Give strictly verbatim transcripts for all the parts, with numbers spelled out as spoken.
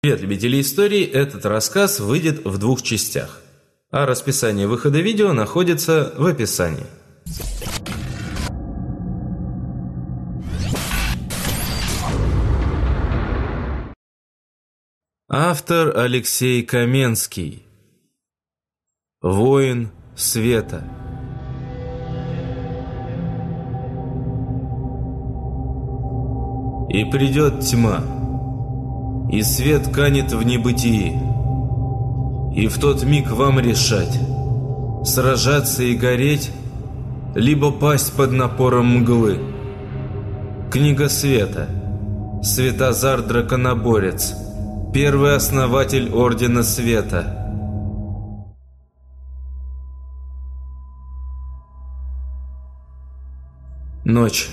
Привет, любители историй! Этот рассказ выйдет в двух частях, а расписание выхода видео находится в описании. Автор Алексей Каменский. Воин света. И придет тьма, и свет канет в небытии, и в тот миг вам решать, сражаться и гореть, либо пасть под напором мглы. Книга света. Светозар Драконоборец, первый основатель Ордена Света. Ночь.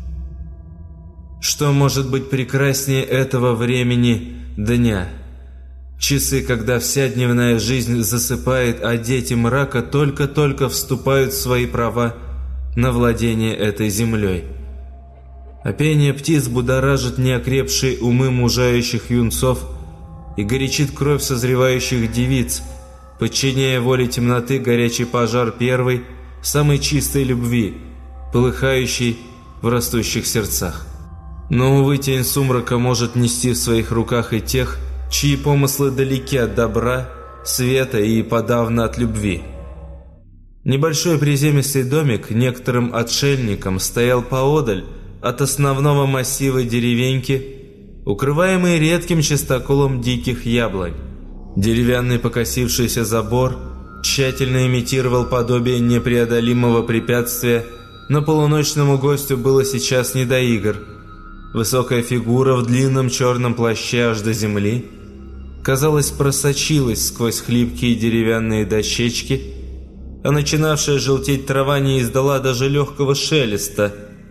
Что может быть прекраснее этого времени дня? Часы, когда вся дневная жизнь засыпает, а дети мрака только-только вступают в свои права на владение этой землей. А пение птиц будоражит неокрепшие умы мужающих юнцов и горячит кровь созревающих девиц, подчиняя воле темноты горячий пожар первой, самой чистой любви, полыхающей в растущих сердцах. Но, увы, тень сумрака может нести в своих руках и тех, чьи помыслы далеки от добра, света и подавно от любви. Небольшой приземистый домик некоторым отшельникам стоял поодаль от основного массива деревеньки, укрываемый редким чистоколом диких яблонь. Деревянный покосившийся забор тщательно имитировал подобие непреодолимого препятствия, но полуночному гостю было сейчас не до игр. Высокая фигура в длинном черном плаще аж до земли, казалось, просочилась сквозь хлипкие деревянные дощечки, а начинавшая желтеть трава не издала даже легкого шелеста.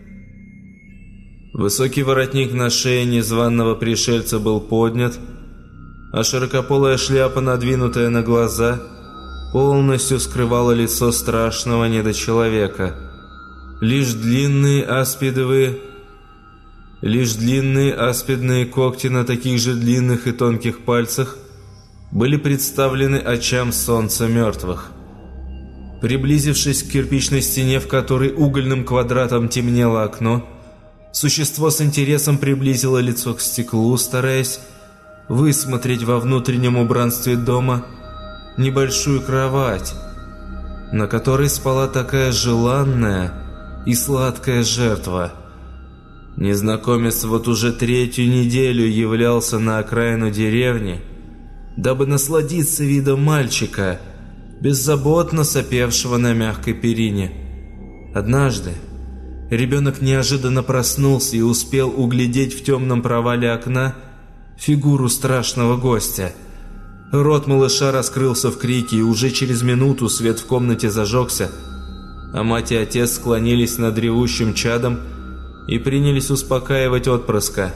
Высокий воротник на шее незваного пришельца был поднят, а широкополая шляпа, надвинутая на глаза, полностью скрывала лицо страшного недочеловека. Лишь длинные аспидовые... Лишь длинные аспидные когти на таких же длинных и тонких пальцах были представлены очам солнца мертвых. Приблизившись к кирпичной стене, в которой угольным квадратом темнело окно, существо с интересом приблизило лицо к стеклу, стараясь высмотреть во внутреннем убранстве дома небольшую кровать, на которой спала такая желанная и сладкая жертва. Незнакомец вот уже третью неделю являлся на окраину деревни, дабы насладиться видом мальчика, беззаботно сопевшего на мягкой перине. Однажды ребенок неожиданно проснулся и успел углядеть в темном провале окна фигуру страшного гостя. Рот малыша раскрылся в крике, и уже через минуту свет в комнате зажегся, а мать и отец склонились над ревущим чадом и принялись успокаивать отпрыска.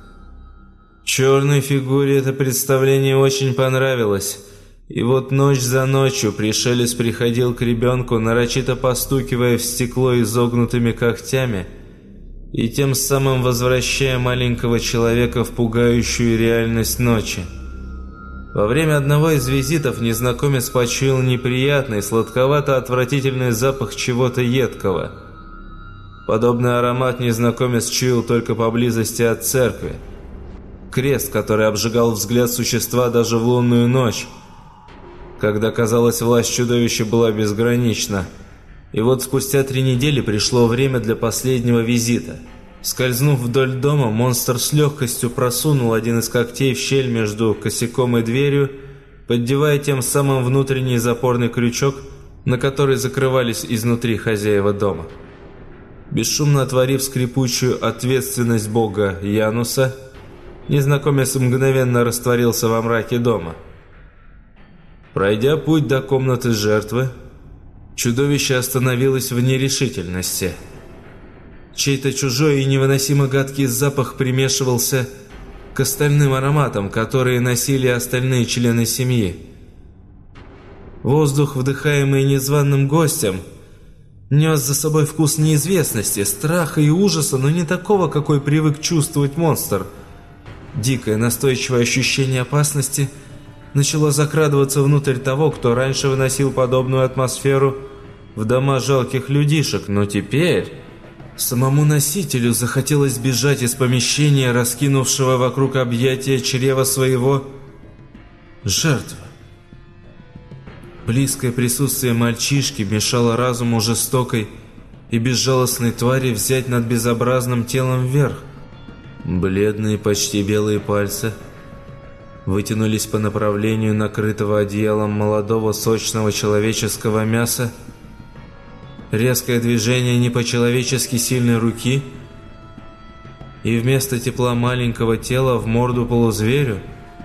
Черной фигуре это представление очень понравилось, и вот ночь за ночью пришелец приходил к ребенку, нарочито постукивая в стекло изогнутыми когтями, и тем самым возвращая маленького человека в пугающую реальность ночи. Во время одного из визитов незнакомец почуял неприятный, сладковато-отвратительный запах чего-то едкого. Подобный аромат незнакомец чуял только поблизости от церкви. Крест, который обжигал взгляд существа даже в лунную ночь, когда, казалось, власть чудовища была безгранична. И вот спустя три недели пришло время для последнего визита. Скользнув вдоль дома, монстр с легкостью просунул один из когтей в щель между косяком и дверью, поддевая тем самым внутренний запорный крючок, на который закрывались изнутри хозяева дома. Бесшумно отворив скрипучую ответственность бога Януса, незнакомец мгновенно растворился во мраке дома. Пройдя путь до комнаты жертвы, чудовище остановилось в нерешительности. Чей-то чужой и невыносимо гадкий запах примешивался к остальным ароматам, которые носили остальные члены семьи. Воздух, вдыхаемый незваным гостем, нес за собой вкус неизвестности, страха и ужаса, но не такого, какой привык чувствовать монстр. Дикое, настойчивое ощущение опасности начало закрадываться внутрь того, кто раньше выносил подобную атмосферу в дома жалких людишек, но теперь самому носителю захотелось бежать из помещения, раскинувшего вокруг объятия чрева своего жертвы. Близкое присутствие мальчишки мешало разуму жестокой и безжалостной твари взять над безобразным телом вверх. Бледные, почти белые пальцы вытянулись по направлению накрытого одеялом молодого сочного человеческого мяса. Резкое движение не по-человечески сильной руки, и вместо тепла маленького тела в морду полузверю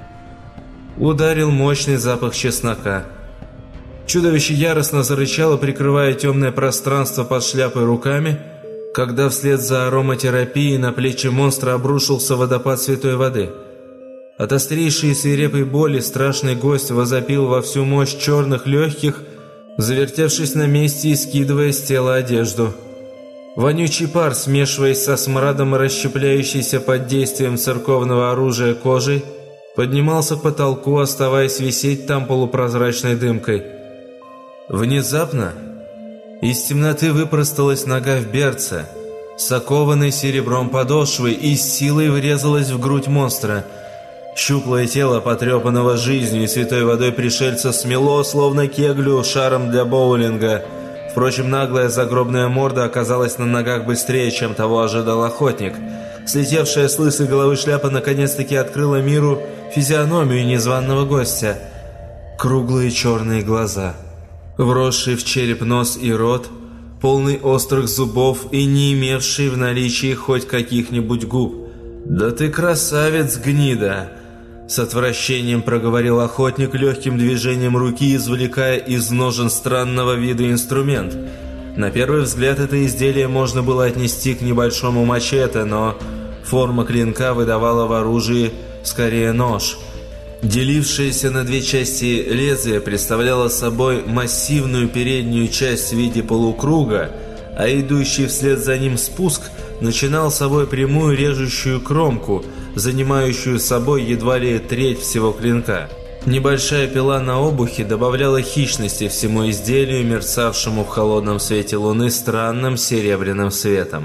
ударил мощный запах чеснока. Чудовище яростно зарычало, прикрывая темное пространство под шляпой руками, когда вслед за ароматерапией на плечи монстра обрушился водопад святой воды. От острейшей и свирепой боли страшный гость возопил во всю мощь черных легких, завертевшись на месте и скидывая с тела одежду. Вонючий пар, смешиваясь со смрадом и расщепляющейся под действием церковного оружия кожей, поднимался к потолку, оставаясь висеть там полупрозрачной дымкой. Внезапно из темноты выпросталась нога в берце, с окованной серебром подошвой, и с силой врезалась в грудь монстра. Щуплое тело, потрепанного жизнью и святой водой пришельца, смело, словно кеглю, шаром для боулинга. Впрочем, наглая загробная морда оказалась на ногах быстрее, чем того ожидал охотник. Слетевшая с лысой головы шляпа наконец-таки открыла миру физиономию незваного гостя. Круглые черные глаза, вросший в череп нос и рот, полный острых зубов и не имевший в наличии хоть каких-нибудь губ. «Да ты красавец, гнида!» С отвращением проговорил охотник, легким движением руки извлекая из ножен странного вида инструмент. На первый взгляд это изделие можно было отнести к небольшому мачете, но форма клинка выдавала в оружии скорее нож. Делившееся на две части лезвие представляло собой массивную переднюю часть в виде полукруга, а идущий вслед за ним спуск начинал собой прямую режущую кромку, занимающую собой едва ли треть всего клинка. Небольшая пила на обухе добавляла хищности всему изделию, мерцавшему в холодном свете луны странным серебряным светом.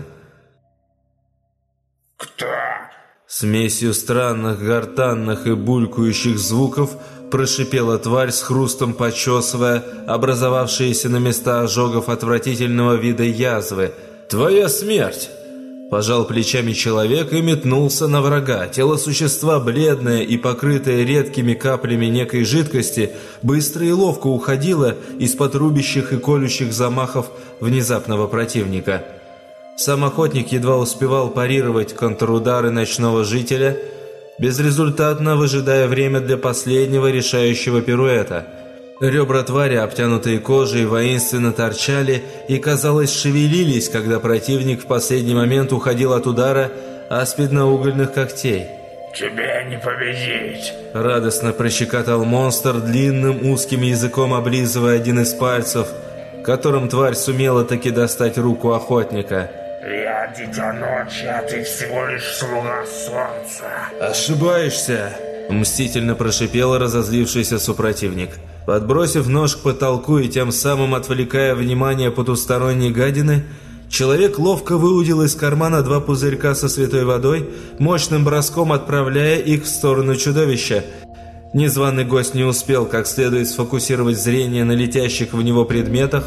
«Кто?» Смесью странных, гортанных и булькающих звуков прошипела тварь, с хрустом почесывая образовавшиеся на места ожогов отвратительного вида язвы. «Твоя смерть!» Пожал плечами человек и метнулся на врага. Тело существа, бледное и покрытое редкими каплями некой жидкости, быстро и ловко уходило из-под рубящих и колющих замахов внезапного противника. Сам охотник едва успевал парировать контрудары ночного жителя, безрезультатно выжидая время для последнего решающего пируэта. Ребра твари, обтянутые кожей, воинственно торчали и, казалось, шевелились, когда противник в последний момент уходил от удара аспидно-угольных когтей. «Тебе не победить!» Радостно прощекотал монстр, длинным узким языком облизывая один из пальцев, которым тварь сумела таки достать руку охотника. «Я дитя ночи, а ты всего лишь слуга солнца!» «Ошибаешься!» — мстительно прошипел разозлившийся супротивник. Подбросив нож к потолку и тем самым отвлекая внимание потусторонней гадины, человек ловко выудил из кармана два пузырька со святой водой, мощным броском отправляя их в сторону чудовища. Незваный гость не успел как следует сфокусировать зрение на летящих в него предметах,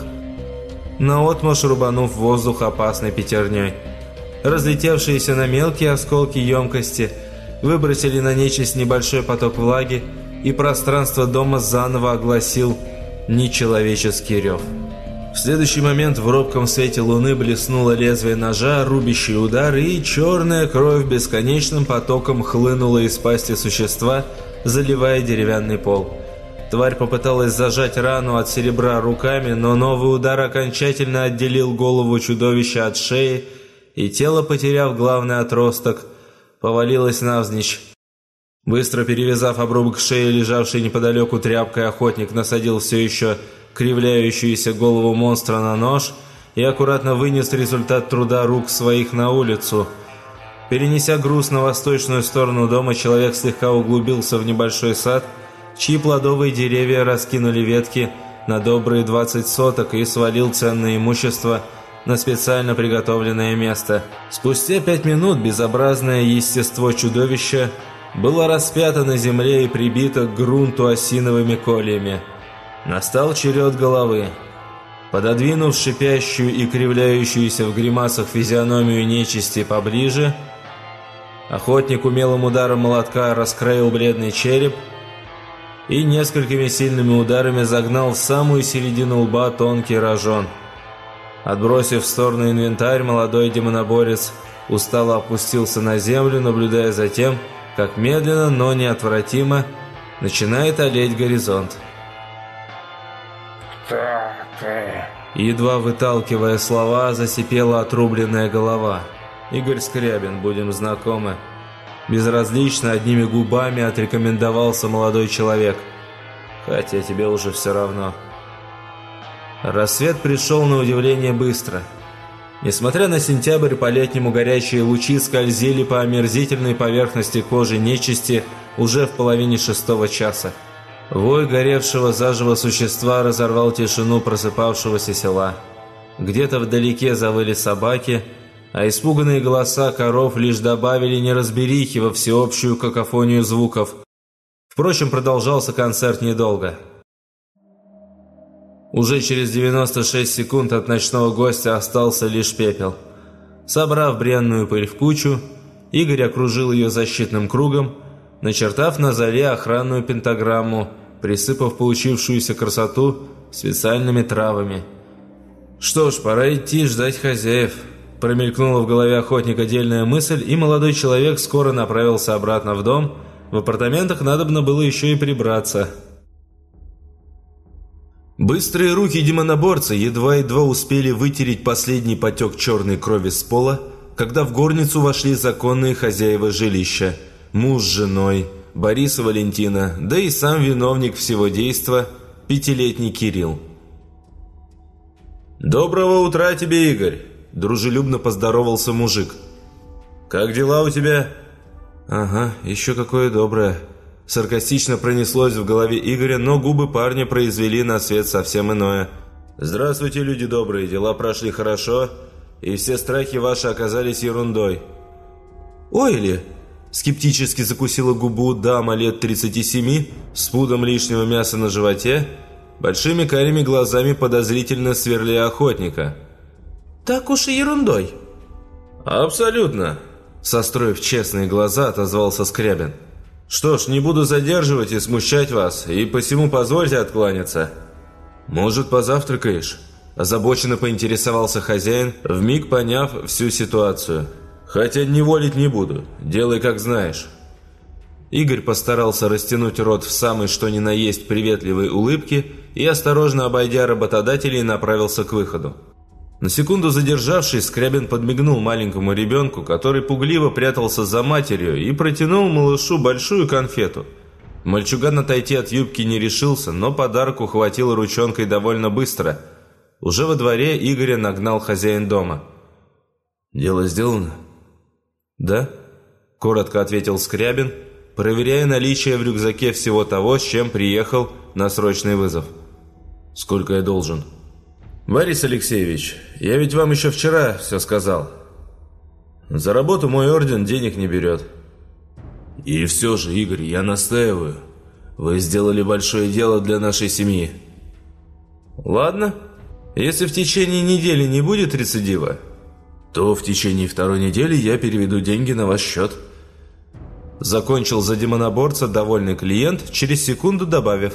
наотмашь рубанув воздух опасной пятерней. Разлетевшиеся на мелкие осколки емкости выбросили на нечисть небольшой поток влаги, и пространство дома заново огласил нечеловеческий рев. В следующий момент в робком свете луны блеснуло лезвие ножа, рубящий удар, и черная кровь бесконечным потоком хлынула из пасти существа, заливая деревянный пол. Тварь попыталась зажать рану от серебра руками, но новый удар окончательно отделил голову чудовища от шеи, и тело, потеряв главный отросток, повалилось навзничь. Быстро перевязав обрубок шеи, лежавшей неподалеку тряпкой, охотник насадил все еще кривляющуюся голову монстра на нож и аккуратно вынес результат труда рук своих на улицу. Перенеся груз на восточную сторону дома, человек слегка углубился в небольшой сад, чьи плодовые деревья раскинули ветки на добрые двадцать соток, и свалил ценное имущество на специально приготовленное место. Спустя пять минут безобразное естество чудовища было распято на земле и прибито к грунту осиновыми кольями. Настал черед головы. Пододвинув шипящую и кривляющуюся в гримасах физиономию нечисти поближе, охотник умелым ударом молотка раскроил бледный череп и несколькими сильными ударами загнал в самую середину лба тонкий рожон. Отбросив в сторону инвентарь, молодой демоноборец устало опустился на землю, наблюдая за тем, как медленно, но неотвратимо начинает олеть горизонт. Кто ты? Едва выталкивая слова, засипела отрубленная голова. «Игорь Скрябин, будем знакомы». Безразлично, одними губами отрекомендовался молодой человек. «Хотя тебе уже все равно». Рассвет пришел на удивление быстро. Несмотря на сентябрь, по-летнему горячие лучи скользили по омерзительной поверхности кожи нечисти уже в половине шестого часа. Вой горевшего заживо существа разорвал тишину просыпавшегося села. Где-то вдалеке завыли собаки, а испуганные голоса коров лишь добавили неразберихи во всеобщую какофонию звуков. Впрочем, продолжался концерт недолго. Уже через девяносто шесть секунд от ночного гостя остался лишь пепел. Собрав бренную пыль в кучу, Игорь окружил ее защитным кругом, начертав на заре охранную пентаграмму, присыпав получившуюся красоту специальными травами. «Что ж, пора идти ждать хозяев», – промелькнула в голове охотника дельная мысль, и молодой человек скоро направился обратно в дом. В апартаментах надобно было еще и прибраться. Быстрые руки демоноборца едва-едва успели вытереть последний потек черной крови с пола, когда в горницу вошли законные хозяева жилища – муж с женой, Борис и Валентина, да и сам виновник всего действа – пятилетний Кирилл. «Доброго утра тебе, Игорь!» – дружелюбно поздоровался мужик. «Как дела у тебя?» «Ага, еще какое доброе!» Саркастично пронеслось в голове Игоря, но губы парня произвели на свет совсем иное. «Здравствуйте, люди добрые, дела прошли хорошо, и все страхи ваши оказались ерундой». «Ой ли!» – скептически закусила губу дама лет тридцати семи с пудом лишнего мяса на животе, большими карими глазами подозрительно сверля охотника. «Так уж и ерундой». «Абсолютно», – состроив честные глаза, отозвался Скрябин. «Что ж, не буду задерживать и смущать вас, и посему позвольте откланяться». «Может, позавтракаешь?» – озабоченно поинтересовался хозяин, вмиг поняв всю ситуацию. «Хотя неволить не буду, делай как знаешь». Игорь постарался растянуть рот в самой что ни на есть приветливой улыбке и, осторожно обойдя работодателей, направился к выходу. На секунду задержавшись, Скрябин подмигнул маленькому ребенку, который пугливо прятался за матерью, и протянул малышу большую конфету. Мальчуган отойти от юбки не решился, но подарок ухватил ручонкой довольно быстро. Уже во дворе Игоря нагнал хозяин дома. «Дело сделано?» «Да», – коротко ответил Скрябин, проверяя наличие в рюкзаке всего того, с чем приехал на срочный вызов. «Сколько я должен?» «Борис Алексеевич, я ведь вам еще вчера все сказал. За работу мой орден денег не берет». «И все же, Игорь, я настаиваю. Вы сделали большое дело для нашей семьи». «Ладно, если в течение недели не будет рецидива, то в течение второй недели я переведу деньги на ваш счет». Закончил за демоноборца довольный клиент, через секунду добавив: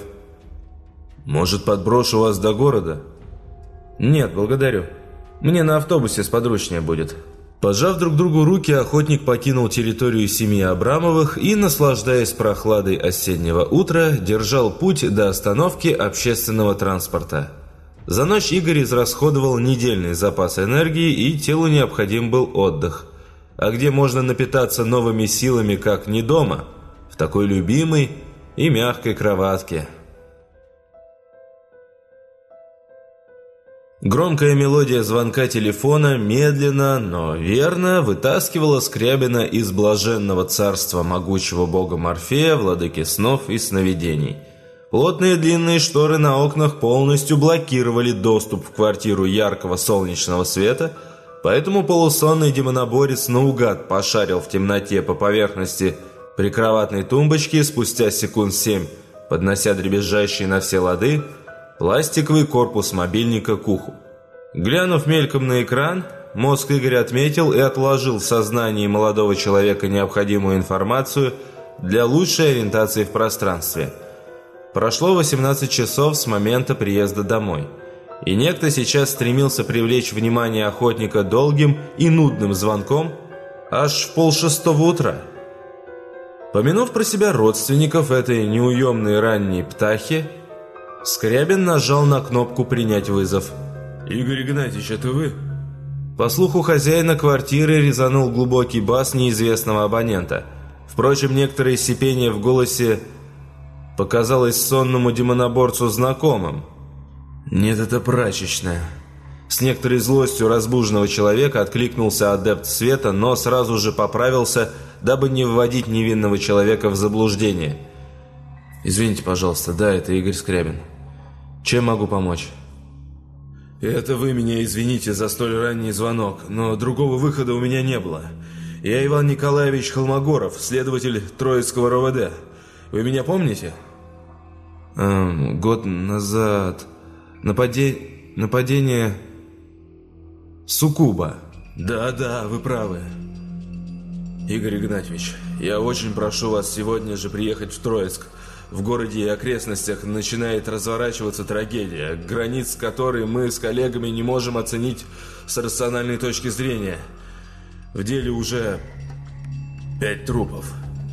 «Может, подброшу вас до города?» «Нет, благодарю. Мне на автобусе сподручнее будет». Пожав друг другу руки, охотник покинул территорию семьи Абрамовых и, наслаждаясь прохладой осеннего утра, держал путь до остановки общественного транспорта. За ночь Игорь израсходовал недельный запас энергии, и телу необходим был отдых. А где можно напитаться новыми силами, как не дома, в такой любимой и мягкой кроватке? Громкая мелодия звонка телефона медленно, но верно вытаскивала Скрябина из блаженного царства могучего бога Морфея, владыки снов и сновидений. Плотные длинные шторы на окнах полностью блокировали доступ в квартиру яркого солнечного света, поэтому полусонный демоноборец наугад пошарил в темноте по поверхности прикроватной тумбочки спустя секунд семь, поднося дребезжащий на все лады пластиковый корпус мобильника к уху. Глянув мельком на экран, мозг Игоря отметил и отложил в сознании молодого человека необходимую информацию для лучшей ориентации в пространстве. Прошло восемнадцать часов с момента приезда домой, и некто сейчас стремился привлечь внимание охотника долгим и нудным звонком аж в полшестого утра. Помянув про себя родственников этой неуемной ранней птахи, Скрябин нажал на кнопку «Принять вызов». «Игорь Игнатьевич, это вы?» По слуху хозяина квартиры резанул глубокий бас неизвестного абонента. Впрочем, некоторое сипение в голосе показалось сонному демоноборцу знакомым. «Нет, это прачечная». С некоторой злостью разбуженного человека откликнулся адепт света, но сразу же поправился, дабы не вводить невинного человека в заблуждение. «Извините, пожалуйста, да, это Игорь Скрябин. Чем могу помочь?» «Это вы меня извините за столь ранний звонок, но другого выхода у меня не было. Я Иван Николаевич Холмогоров, следователь Троицкого РОВД. Вы меня помните?» эм, «Год назад. Нападе... Нападение... Суккуба». «Да-да, вы правы. Игорь Игнатьевич, я очень прошу вас сегодня же приехать в Троицк. В городе и окрестностях начинает разворачиваться трагедия, границ которой мы с коллегами не можем оценить с рациональной точки зрения. В деле уже пять трупов».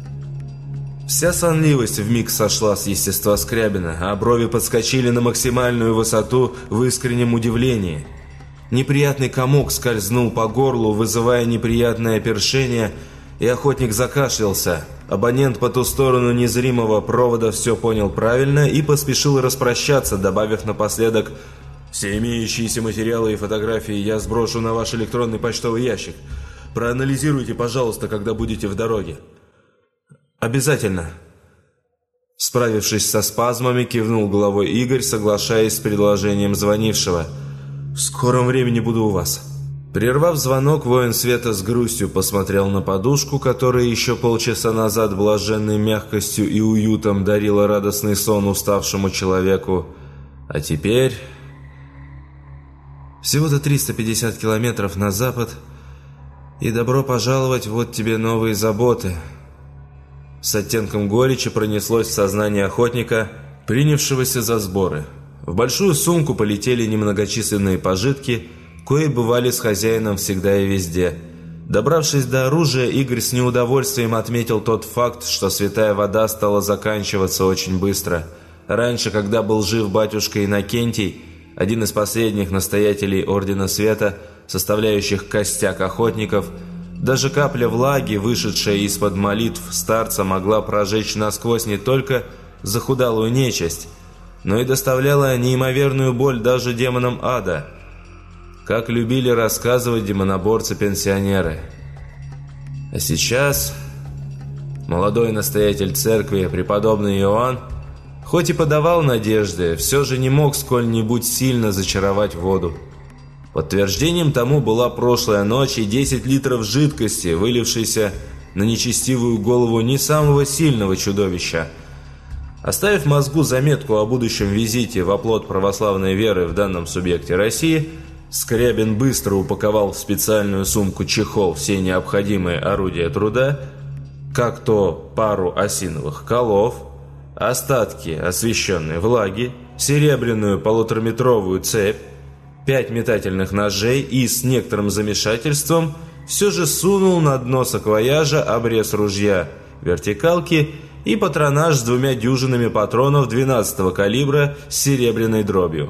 Вся сонливость вмиг сошла с естества Скрябина, а брови подскочили на максимальную высоту в искреннем удивлении. Неприятный комок скользнул по горлу, вызывая неприятное першение, и охотник закашлялся. Абонент по ту сторону незримого провода все понял правильно и поспешил распрощаться, добавив напоследок: «Все имеющиеся материалы и фотографии я сброшу на ваш электронный почтовый ящик. Проанализируйте, пожалуйста, когда будете в дороге». «Обязательно». Справившись со спазмами, кивнул головой Игорь, соглашаясь с предложением звонившего. «В скором времени буду у вас». Прервав звонок, воин света с грустью посмотрел на подушку, которая еще полчаса назад блаженной мягкостью и уютом дарила радостный сон уставшему человеку. А теперь... Всего-то триста пятьдесят километров на запад, и добро пожаловать, вот тебе новые заботы. С оттенком горечи пронеслось в сознании охотника, принявшегося за сборы. В большую сумку полетели немногочисленные пожитки, кои бывали с хозяином всегда и везде. Добравшись до оружия, Игорь с неудовольствием отметил тот факт, что святая вода стала заканчиваться очень быстро. Раньше, когда был жив батюшка Иннокентий, один из последних настоятелей Ордена Света, составляющих костяк охотников, даже капля влаги, вышедшая из-под молитв старца, могла прожечь насквозь не только захудалую нечисть, но и доставляла неимоверную боль даже демонам ада, как любили рассказывать демоноборцы-пенсионеры. А сейчас молодой настоятель церкви, преподобный Иоанн, хоть и подавал надежды, все же не мог сколь-нибудь сильно зачаровать воду. Подтверждением тому была прошлая ночь и десять литров жидкости, вылившейся на нечестивую голову не самого сильного чудовища. Оставив в мозгу заметку о будущем визите в оплот православной веры в данном субъекте России, Скрябин быстро упаковал в специальную сумку чехол все необходимые орудия труда, как то пару осиновых колов, остатки освещенной влаги, серебряную полутораметровую цепь, пять метательных ножей и с некоторым замешательством все же сунул на дно саквояжа обрез ружья вертикалки и патронаж с двумя дюжинами патронов двенадцатого калибра с серебряной дробью.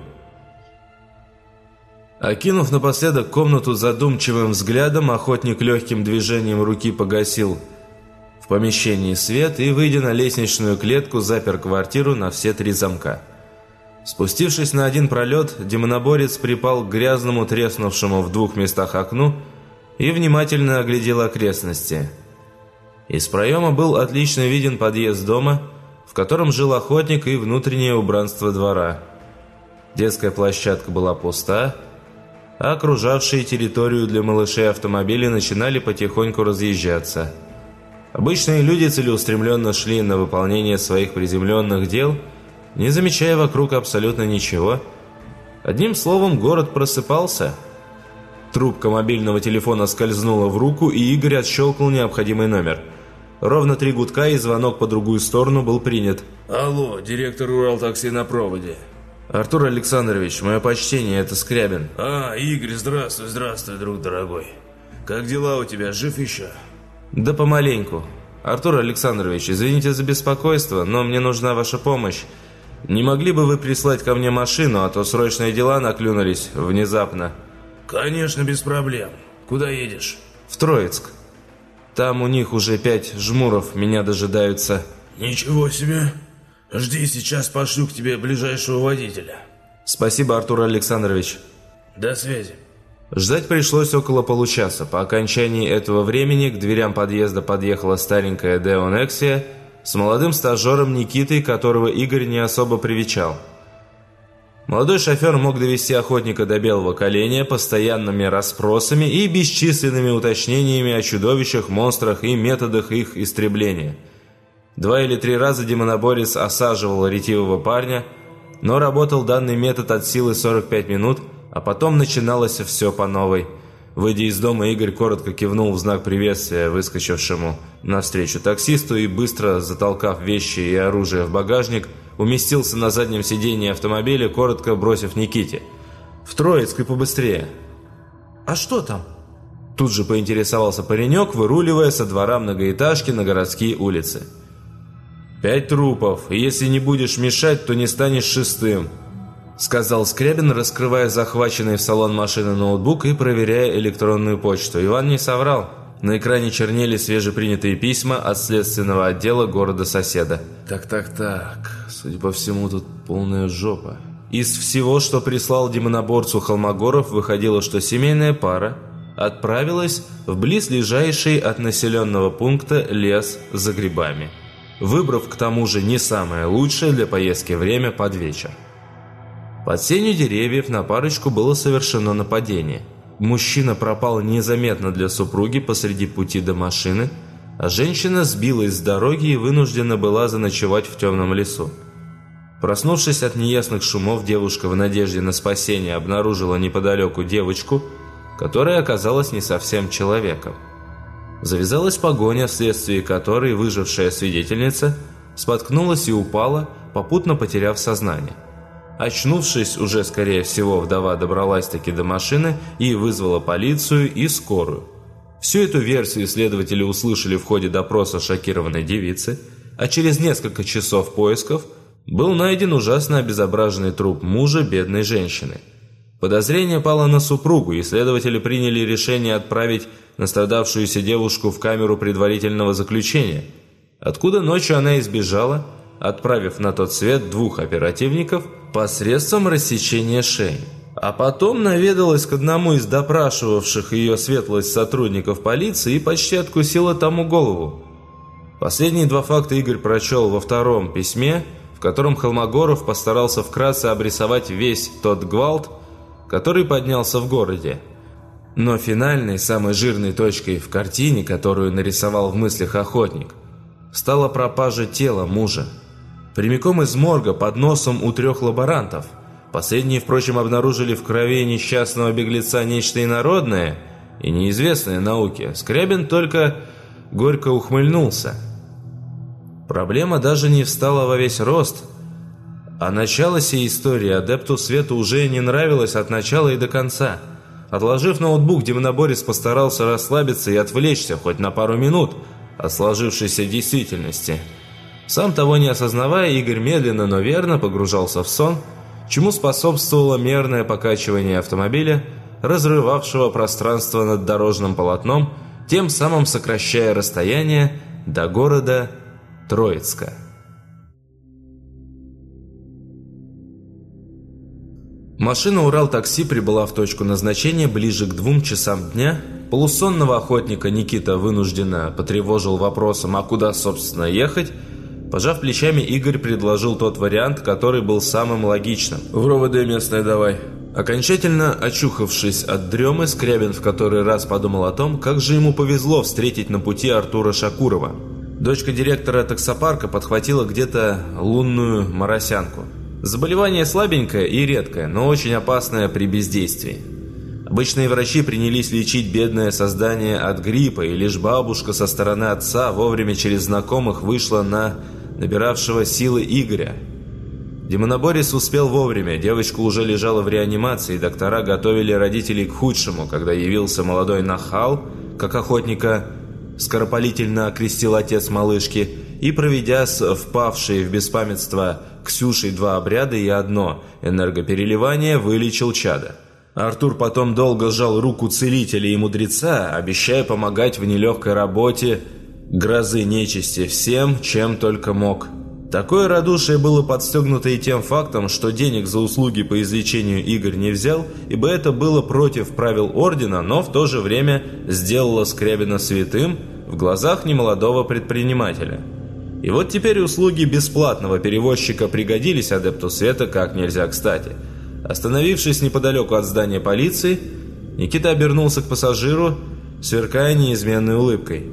Окинув напоследок комнату задумчивым взглядом, охотник легким движением руки погасил в помещении свет и, выйдя на лестничную клетку, запер квартиру на все три замка. Спустившись на один пролет, демоноборец припал к грязному, треснувшему в двух местах окну и внимательно оглядел окрестности. Из проема был отлично виден подъезд дома, в котором жил охотник, и внутреннее убранство двора. Детская площадка была пуста, а окружавшие территорию для малышей автомобили начинали потихоньку разъезжаться. Обычные люди целеустремленно шли на выполнение своих приземленных дел, не замечая вокруг абсолютно ничего. Одним словом, город просыпался. Трубка мобильного телефона скользнула в руку, и Игорь отщелкнул необходимый номер. Ровно три гудка, и звонок по другую сторону был принят. Алло, директор Уралтакси на проводе. Артур Александрович, мое почтение, это Скрябин. А, Игорь, здравствуй, здравствуй, друг дорогой. Как дела у тебя, жив еще? Да помаленьку. Артур Александрович, извините за беспокойство, но мне нужна ваша помощь. Не могли бы вы прислать ко мне машину, а то срочные дела наклюнулись внезапно. Конечно, без проблем. Куда едешь? В Троицк. Там у них уже пять жмуров меня дожидаются. Ничего себе. Жди, сейчас пошлю к тебе ближайшего водителя. Спасибо, Артур Александрович. До связи. Ждать пришлось около получаса. По окончании этого времени к дверям подъезда подъехала старенькая Део Нексия с молодым стажером Никитой, которого Игорь не особо привечал. Молодой шофер мог довести охотника до белого коленя постоянными расспросами и бесчисленными уточнениями о чудовищах, монстрах и методах их истребления. Два или три раза демоноборец осаживал ретивого парня, но работал данный метод от силы сорок пять минут, а потом начиналось все по новой. Выйдя из дома, Игорь коротко кивнул в знак приветствия выскочившему навстречу таксисту и, быстро затолкав вещи и оружие в багажник, уместился на заднем сиденье автомобиля, коротко бросив Никите: «В Троицк и побыстрее». «А что там?» Тут же поинтересовался паренек, выруливая со двора многоэтажки на городские улицы. «Пять трупов, и если не будешь мешать, то не станешь шестым», сказал Скрябин, раскрывая захваченный в салон машины ноутбук и проверяя электронную почту. Иван не соврал. На экране чернели свежепринятые письма от следственного отдела города-соседа. «Так-так-так, судя по всему, тут полная жопа». Из всего, что прислал демоноборцу Холмогоров, выходило, что семейная пара отправилась в близлежащий от населенного пункта лес за грибами, выбрав к тому же не самое лучшее для поездки время под вечер. Под сенью деревьев на парочку было совершено нападение. Мужчина пропал незаметно для супруги посреди пути до машины, а женщина сбилась с дороги и вынуждена была заночевать в темном лесу. Проснувшись от неясных шумов, девушка в надежде на спасение обнаружила неподалеку девочку, которая оказалась не совсем человеком. Завязалась погоня, вследствие которой выжившая свидетельница споткнулась и упала, попутно потеряв сознание. Очнувшись, уже скорее всего вдова добралась-таки до машины и вызвала полицию и скорую. Всю эту версию следователи услышали в ходе допроса шокированной девицы, а через несколько часов поисков был найден ужасно обезображенный труп мужа бедной женщины. Подозрение пало на супругу, и следователи приняли решение отправить настрадавшуюся девушку в камеру предварительного заключения, откуда ночью она избежала, отправив на тот свет двух оперативников посредством рассечения шеи. А потом наведалась к одному из допрашивавших ее светлость сотрудников полиции и почти откусила тому голову. Последние два факта Игорь прочел во втором письме, в котором Холмогоров постарался вкратце обрисовать весь тот гвалт, который поднялся в городе. Но финальной, самой жирной точкой в картине, которую нарисовал в мыслях охотник, стала пропажа тела мужа. Прямиком из морга под носом у трех лаборантов. Последние, впрочем, обнаружили в крови несчастного беглеца нечто инородное и неизвестное науке. Скрябин только горько ухмыльнулся. Проблема даже не встала во весь рост, а начало сей истории адепту Свету уже не нравилось от начала и до конца. Отложив ноутбук, демоноборец постарался расслабиться и отвлечься хоть на пару минут от сложившейся действительности. Сам того не осознавая, Игорь медленно, но верно погружался в сон, чему способствовало мерное покачивание автомобиля, разрывавшего пространство над дорожным полотном, тем самым сокращая расстояние до города Троицка. Машина «Урал-такси» прибыла в точку назначения ближе к двум часам дня. Полусонного охотника Никита вынужденно потревожил вопросом, а куда, собственно, ехать. Пожав плечами, Игорь предложил тот вариант, который был самым логичным. В РОВД местное давай. Окончательно очухавшись от дремы, Скрябин в который раз подумал о том, как же ему повезло встретить на пути Артура Шакурова. Дочка директора таксопарка подхватила где-то лунную моросянку. Заболевание слабенькое и редкое, но очень опасное при бездействии. Обычные врачи принялись лечить бедное создание от гриппа, и лишь бабушка со стороны отца вовремя через знакомых вышла на набиравшего силы Игоря. Демоноборец успел вовремя, девочка уже лежала в реанимации, и доктора готовили родителей к худшему, когда явился молодой нахал, как охотника скоропалительно окрестил отец малышки, и, проведя с впавшей в беспамятство Ксюшей два обряда и одно энергопереливание, вылечил чадо. Артур потом долго сжал руку целителя и мудреца, обещая помогать в нелегкой работе грозы нечисти всем, чем только мог. Такое радушие было подстегнуто и тем фактом, что денег за услуги по излечению Игорь не взял, ибо это было против правил ордена, но в то же время сделало Скрябина святым в глазах немолодого предпринимателя. И вот теперь услуги бесплатного перевозчика пригодились адепту света как нельзя кстати. Остановившись неподалеку от здания полиции, Никита обернулся к пассажиру, сверкая неизменной улыбкой.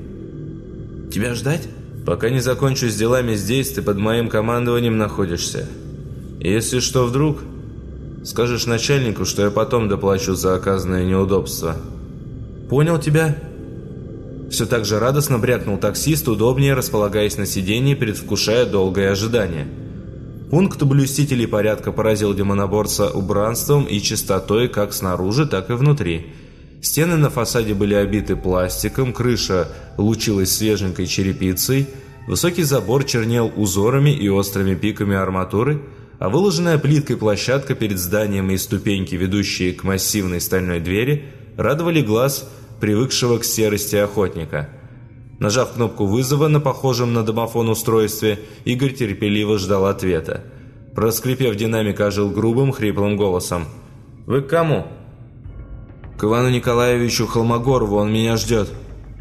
«Тебя ждать? Пока не закончу с делами здесь, ты под моим командованием находишься. И если что вдруг, скажешь начальнику, что я потом доплачу за оказанное неудобство». «Понял тебя?» Все так же радостно брякнул таксист, удобнее располагаясь на сиденье, предвкушая долгое ожидание. Пункт блюстителей порядка поразил демоноборца убранством и чистотой как снаружи, так и внутри. Стены на фасаде были обиты пластиком, крыша лучилась свеженькой черепицей, высокий забор чернел узорами и острыми пиками арматуры, а выложенная плиткой площадка перед зданием и ступеньки, ведущие к массивной стальной двери, радовали глаз привыкшего к серости охотника. Нажав кнопку вызова на похожем на домофон устройстве, Игорь терпеливо ждал ответа. Проскрипев динамик, ожил грубым, хриплым голосом. «Вы к кому?» «К Ивану Николаевичу Холмогорову, он меня ждет».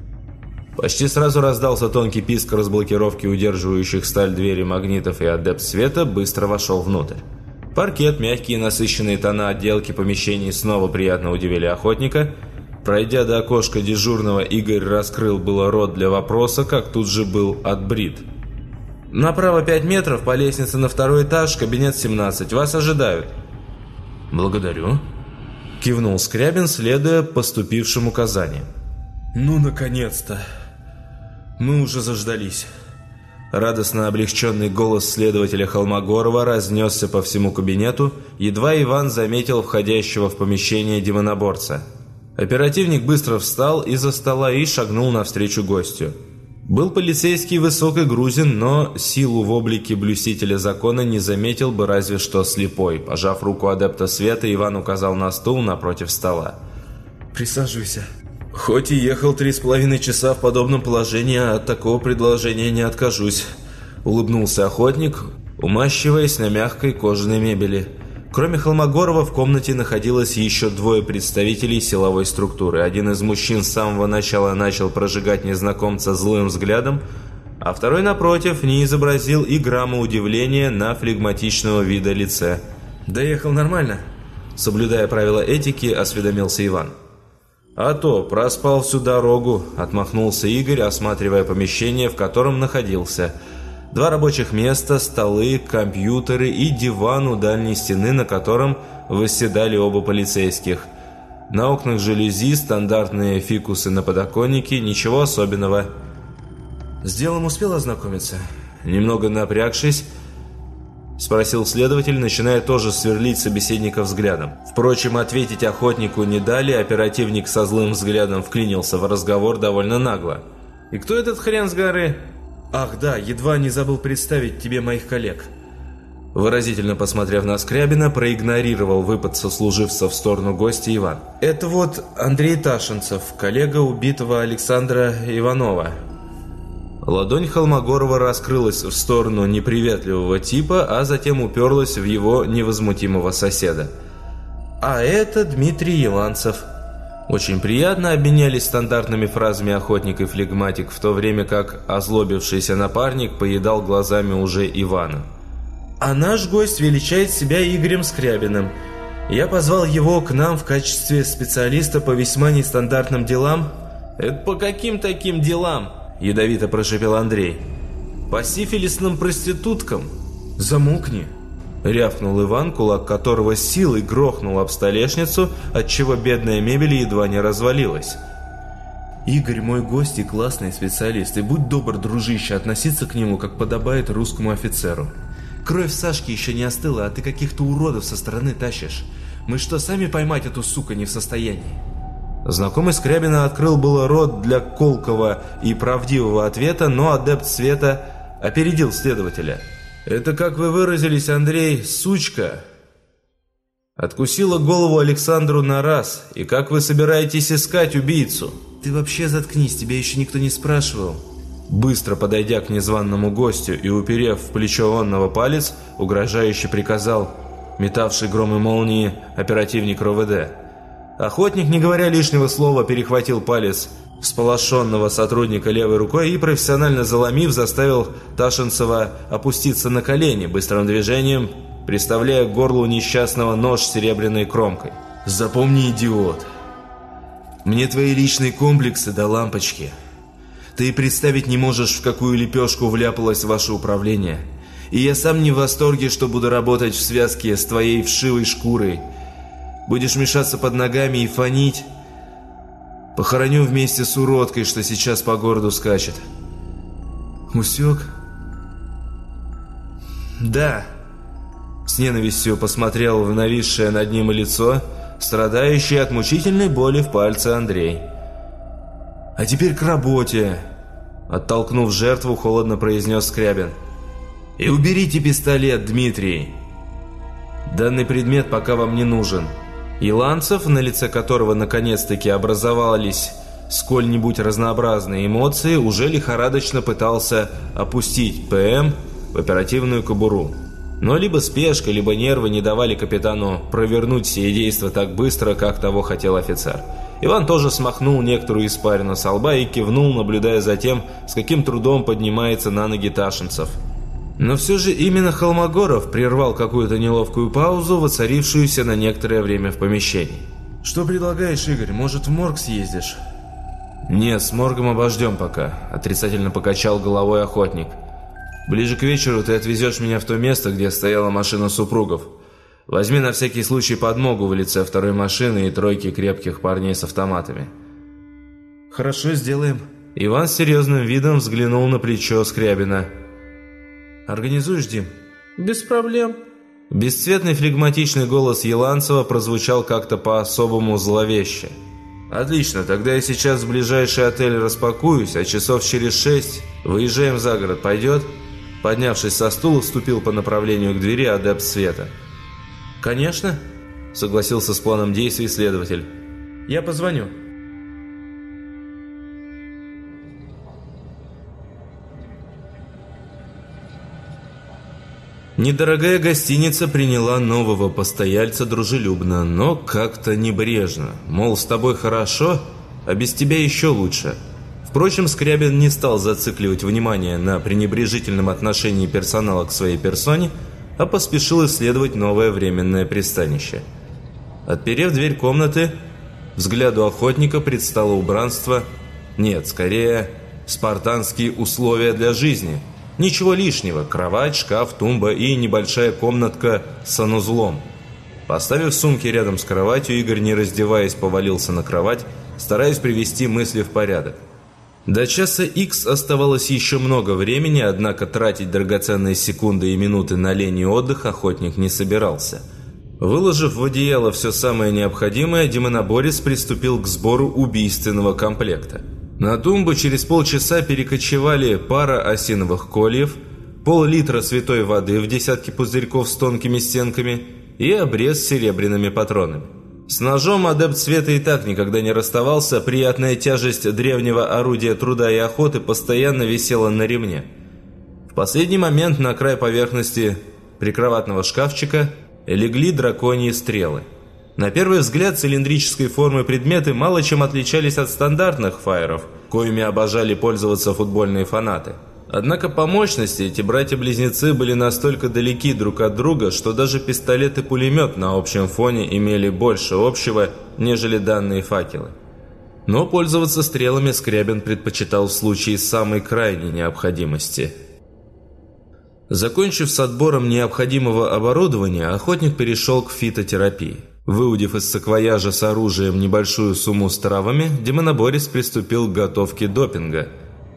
Почти сразу раздался тонкий писк разблокировки удерживающих сталь двери магнитов, и адепт света быстро вошел внутрь. Паркет, мягкие насыщенные тона отделки помещений снова приятно удивили охотника. Пройдя до окошка дежурного, Игорь раскрыл было рот для вопроса, как тут же был отбрит. «Направо пять метров, по лестнице на второй этаж, кабинет семнадцать. Вас ожидают». «Благодарю», — кивнул Скрябин, следуя поступившим указаниям. «Ну, наконец-то! Мы уже заждались». Радостно облегченный голос следователя Холмогорова разнесся по всему кабинету, едва Иван заметил входящего в помещение демоноборца. Оперативник быстро встал из-за стола и шагнул навстречу гостю. Был полицейский высокий грузин, но силу в облике блюстителя закона не заметил бы разве что слепой. Пожав руку адепта света, Иван указал на стул напротив стола. «Присаживайся». «Хоть и ехал три с половиной часа в подобном положении, от такого предложения не откажусь», — улыбнулся охотник, умащиваясь на мягкой кожаной мебели. Кроме Холмогорова в комнате находилось еще двое представителей силовой структуры. Один из мужчин с самого начала начал прожигать незнакомца злым взглядом, а второй, напротив, не изобразил и грамма удивления на флегматичного вида лице. «Доехал нормально?» Соблюдая правила этики, осведомился Иван. «А то, проспал всю дорогу», — отмахнулся Игорь, осматривая помещение, в котором находился. Два рабочих места, столы, компьютеры и диван у дальней стены, на котором восседали оба полицейских. На окнах жалюзи, стандартные фикусы на подоконнике, ничего особенного. «С делом успел ознакомиться?» Немного напрягшись, спросил следователь, начиная тоже сверлить собеседника взглядом. Впрочем, ответить охотнику не дали, оперативник со злым взглядом вклинился в разговор довольно нагло. «И кто этот хрен с горы?» «Ах да, едва не забыл представить тебе моих коллег». Выразительно посмотрев на Скрябина, проигнорировал выпад сослуживца в сторону гостя Иван. «Это вот Андрей Ташинцев, коллега убитого Александра Иванова». Ладонь Холмогорова раскрылась в сторону неприветливого типа, а затем уперлась в его невозмутимого соседа. А это Дмитрий Еланцев. Очень приятно обменялись стандартными фразами охотник и флегматик, в то время как озлобившийся напарник поедал глазами уже Ивана. А наш гость величает себя Игорем Скрябиным. Я позвал его к нам в качестве специалиста по весьма нестандартным делам. Это по каким таким делам? Ядовито прошепел Андрей. По сифилисным проституткам. Замолкни. Рявкнул Иван, кулак которого с силой грохнул об столешницу, отчего бедная мебель едва не развалилась. Игорь мой гость и классный специалист, и будь добр, дружище, относиться к нему, как подобает русскому офицеру. Кровь Сашки еще не остыла, а ты каких-то уродов со стороны тащишь. Мы что, сами поймать эту суку не в состоянии? Знакомый Скрябина открыл было рот для колкого и правдивого ответа, но адепт света опередил следователя. «Это, как вы выразились, Андрей, сучка, откусила голову Александру на раз. И как вы собираетесь искать убийцу?» «Ты вообще заткнись, тебя еще никто не спрашивал». Быстро подойдя к незваному гостю и уперев в плечо онного палец, угрожающе приказал метавший гром и молнии оперативник РОВД. Охотник, не говоря лишнего слова, перехватил палец всполошенного сотрудника левой рукой и, профессионально заломив, заставил Ташинцева опуститься на колени, быстрым движением приставляя к горлу несчастного нож с серебряной кромкой. «Запомни, идиот, мне твои личные комплексы до лампочки. Ты и представить не можешь, в какую лепешку вляпалось ваше управление. И я сам не в восторге, что буду работать в связке с твоей вшивой шкурой. Будешь мешаться под ногами и фонить, похороню вместе с уродкой, что сейчас по городу скачет. Усек?» «Да». С ненавистью посмотрел в нависшее над ним лицо, страдающий от мучительной боли в пальце Андрей. «А теперь к работе», — оттолкнув жертву, холодно произнес Скрябин. «И уберите пистолет, Дмитрий. Данный предмет пока вам не нужен». Еланцев, на лице которого наконец-таки образовались сколь-нибудь разнообразные эмоции, уже лихорадочно пытался опустить ПМ в оперативную кобуру. Но либо спешка, либо нервы не давали капитану провернуть сие действо так быстро, как того хотел офицер. Иван тоже смахнул некоторую испарину со лба и кивнул, наблюдая за тем, с каким трудом поднимается на ноги Ташинцев. Но все же именно Холмогоров прервал какую-то неловкую паузу, воцарившуюся на некоторое время в помещении. «Что предлагаешь, Игорь? Может, в морг съездишь?» «Нет, с моргом обождем пока», – отрицательно покачал головой охотник. «Ближе к вечеру ты отвезешь меня в то место, где стояла машина супругов. Возьми на всякий случай подмогу в лице второй машины и тройки крепких парней с автоматами». «Хорошо, сделаем». Иван с серьезным видом взглянул на плечо Скрябина. «Организуешь, Дим?» «Без проблем». Бесцветный флегматичный голос Еланцева прозвучал как-то по-особому зловеще. «Отлично, тогда я сейчас в ближайший отель распакуюсь, а часов через шесть выезжаем за город, пойдет?» Поднявшись со стула, вступил по направлению к двери адепт света. «Конечно», — согласился с планом действий следователь. «Я позвоню». Недорогая гостиница приняла нового постояльца дружелюбно, но как-то небрежно. Мол, с тобой хорошо, а без тебя еще лучше. Впрочем, Скрябин не стал зацикливать внимание на пренебрежительном отношении персонала к своей персоне, а поспешил исследовать новое временное пристанище. Отперев дверь комнаты, взгляду охотника предстало убранство, нет, скорее, спартанские условия для жизни. Ничего лишнего, кровать, шкаф, тумба и небольшая комнатка с санузлом. Поставив сумки рядом с кроватью, Игорь, не раздеваясь, повалился на кровать, стараясь привести мысли в порядок. До часа Икс оставалось еще много времени, однако тратить драгоценные секунды и минуты на лень и отдых охотник не собирался. Выложив в одеяло все самое необходимое, демоноборец приступил к сбору убийственного комплекта. На тумбу через полчаса перекочевали пара осиновых кольев, пол-литра святой воды в десятке пузырьков с тонкими стенками и обрез с серебряными патронами. С ножом адепт света и так никогда не расставался, приятная тяжесть древнего орудия труда и охоты постоянно висела на ремне. В последний момент на край поверхности прикроватного шкафчика легли драконьи стрелы. На первый взгляд цилиндрической формы предметы мало чем отличались от стандартных фаеров, коими обожали пользоваться футбольные фанаты. Однако по мощности эти братья-близнецы были настолько далеки друг от друга, что даже пистолет и пулемет на общем фоне имели больше общего, нежели данные факелы. Но пользоваться стрелами Скрябин предпочитал в случае самой крайней необходимости. Закончив с отбором необходимого оборудования, охотник перешел к фитотерапии. Выудив из саквояжа с оружием небольшую сумму с травами, демоноборец приступил к готовке допинга.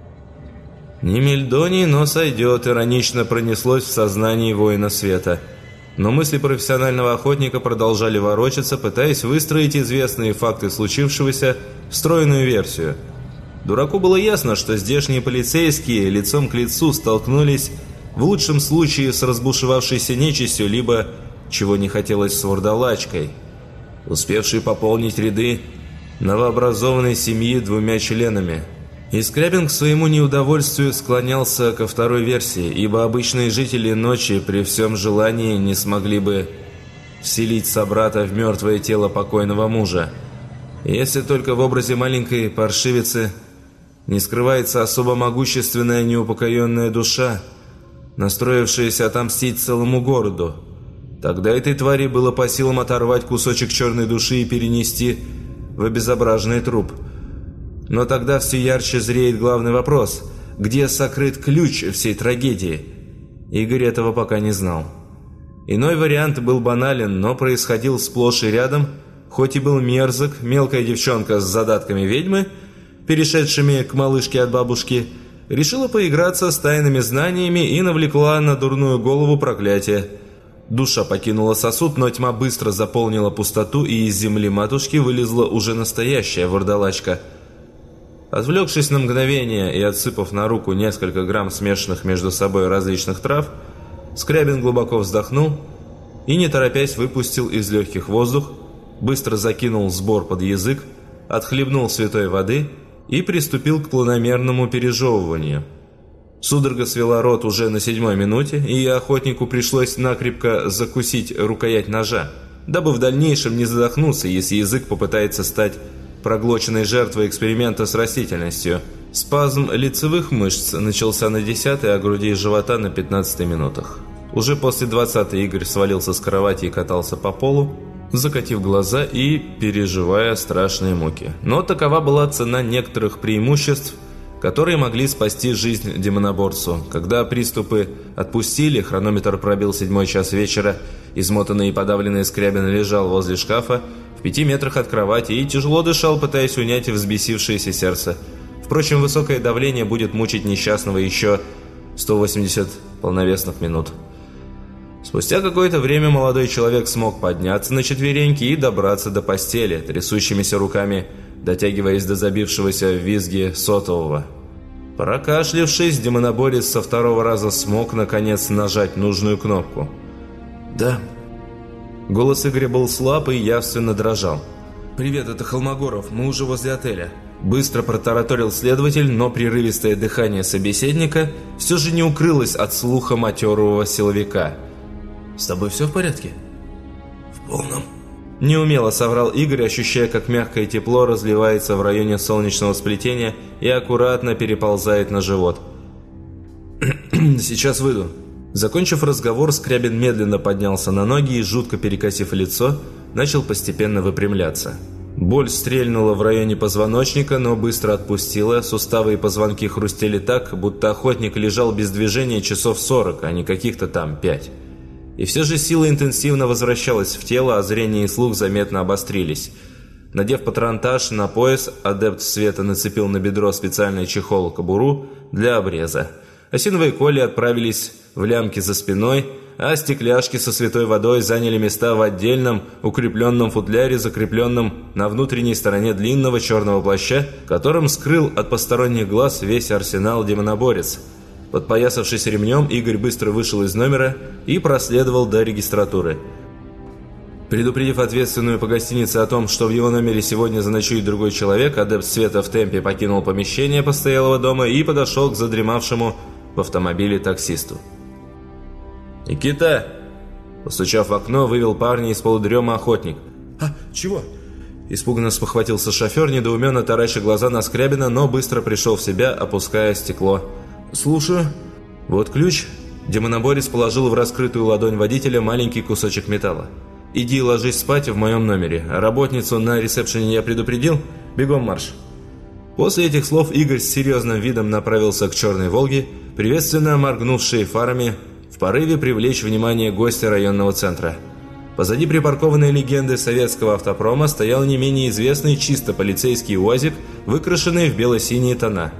«Не мельдоний, но сойдет», — иронично пронеслось в сознании воина света. Но мысли профессионального охотника продолжали ворочаться, пытаясь выстроить известные факты случившегося в стройную версию. Дураку было ясно, что здешние полицейские лицом к лицу столкнулись в лучшем случае с разбушевавшейся нечистью, либо, чего не хотелось, с вурдалачкой, успевшей пополнить ряды новообразованной семьи двумя членами. И Скрябин к своему неудовольствию склонялся ко второй версии, ибо обычные жители ночи при всем желании не смогли бы вселить собрата в мертвое тело покойного мужа, если только в образе маленькой паршивицы не скрывается особо могущественная неупокоенная душа, настроившаяся отомстить целому городу. Тогда этой твари было по силам оторвать кусочек черной души и перенести в обезображенный труп. Но тогда все ярче зреет главный вопрос: где сокрыт ключ всей трагедии? Игорь этого пока не знал. Иной вариант был банален, но происходил сплошь и рядом. Хоть и был мерзок, мелкая девчонка с задатками ведьмы, перешедшими к малышке от бабушки, решила поиграться с тайными знаниями и навлекла на дурную голову проклятие. Душа покинула сосуд, но тьма быстро заполнила пустоту, и из земли матушки вылезла уже настоящая вурдалачка. Отвлекшись на мгновение и отсыпав на руку несколько грамм смешанных между собой различных трав, Скрябин глубоко вздохнул и, не торопясь, выпустил из легких воздух, быстро закинул сбор под язык, отхлебнул святой воды и приступил к планомерному пережевыванию. Судорога свела рот уже на седьмой минуте, и охотнику пришлось накрепко закусить рукоять ножа, дабы в дальнейшем не задохнуться, если язык попытается стать проглоченной жертвой эксперимента с растительностью. Спазм лицевых мышц начался на десятой, а груди и живота на пятнадцатой минутах. Уже после двадцатой Игорь свалился с кровати и катался по полу, закатив глаза и переживая страшные муки. Но такова была цена некоторых преимуществ, которые могли спасти жизнь демоноборцу. Когда приступы отпустили, хронометр пробил седьмой час вечера, измотанный и подавленный Скрябин лежал возле шкафа, в пяти метрах от кровати, и тяжело дышал, пытаясь унять взбесившееся сердце. Впрочем, высокое давление будет мучить несчастного еще сто восемьдесят полновесных минут. Спустя какое-то время молодой человек смог подняться на четвереньки и добраться до постели, трясущимися руками дотягиваясь до забившегося в визге сотового. Прокашлявшись, демоноборец со второго раза смог, наконец, нажать нужную кнопку. «Да». Голос Игоря был слаб и явственно дрожал. «Привет, это Холмогоров, мы уже возле отеля». Быстро протараторил следователь, но прерывистое дыхание собеседника все же не укрылось от слуха матерого силовика. «С тобой все в порядке?» «В полном». Неумело соврал Игорь, ощущая, как мягкое тепло разливается в районе солнечного сплетения и аккуратно переползает на живот. «Сейчас выйду». Закончив разговор, Скрябин медленно поднялся на ноги и, жутко перекосив лицо, начал постепенно выпрямляться. Боль стрельнула в районе позвоночника, но быстро отпустила. Суставы и позвонки хрустели так, будто охотник лежал без движения часов сорок, а не каких-то там пять. И все же сила интенсивно возвращалась в тело, а зрение и слух заметно обострились. Надев патронтаж на пояс, адепт света нацепил на бедро специальный чехол-кобуру для обреза. Осиновые коли отправились в лямки за спиной, а стекляшки со святой водой заняли места в отдельном укрепленном футляре, закрепленном на внутренней стороне длинного черного плаща, которым скрыл от посторонних глаз весь арсенал демоноборец. Подпоясавшись ремнем, Игорь быстро вышел из номера и проследовал до регистратуры. Предупредив ответственную по гостинице о том, что в его номере сегодня заночует другой человек, адепт света в темпе покинул помещение постоялого дома и подошел к задремавшему в автомобиле таксисту. «Никита!» Постучав в окно, вывел парня из полудрема охотник. А, чего? Испуганно спохватился шофер, недоуменно тараща глаза на Скрябина, но быстро пришел в себя, опуская стекло. «Слушаю». «Вот ключ». Демоноборец положил в раскрытую ладонь водителя маленький кусочек металла. «Иди ложись спать в моем номере. Работницу на ресепшене я предупредил. Бегом марш». После этих слов Игорь с серьезным видом направился к «Черной Волге», приветственно моргнувшей фарами, в порыве привлечь внимание гостя районного центра. Позади припаркованной легенды советского автопрома стоял не менее известный чисто полицейский УАЗик, выкрашенный в бело-синие тона.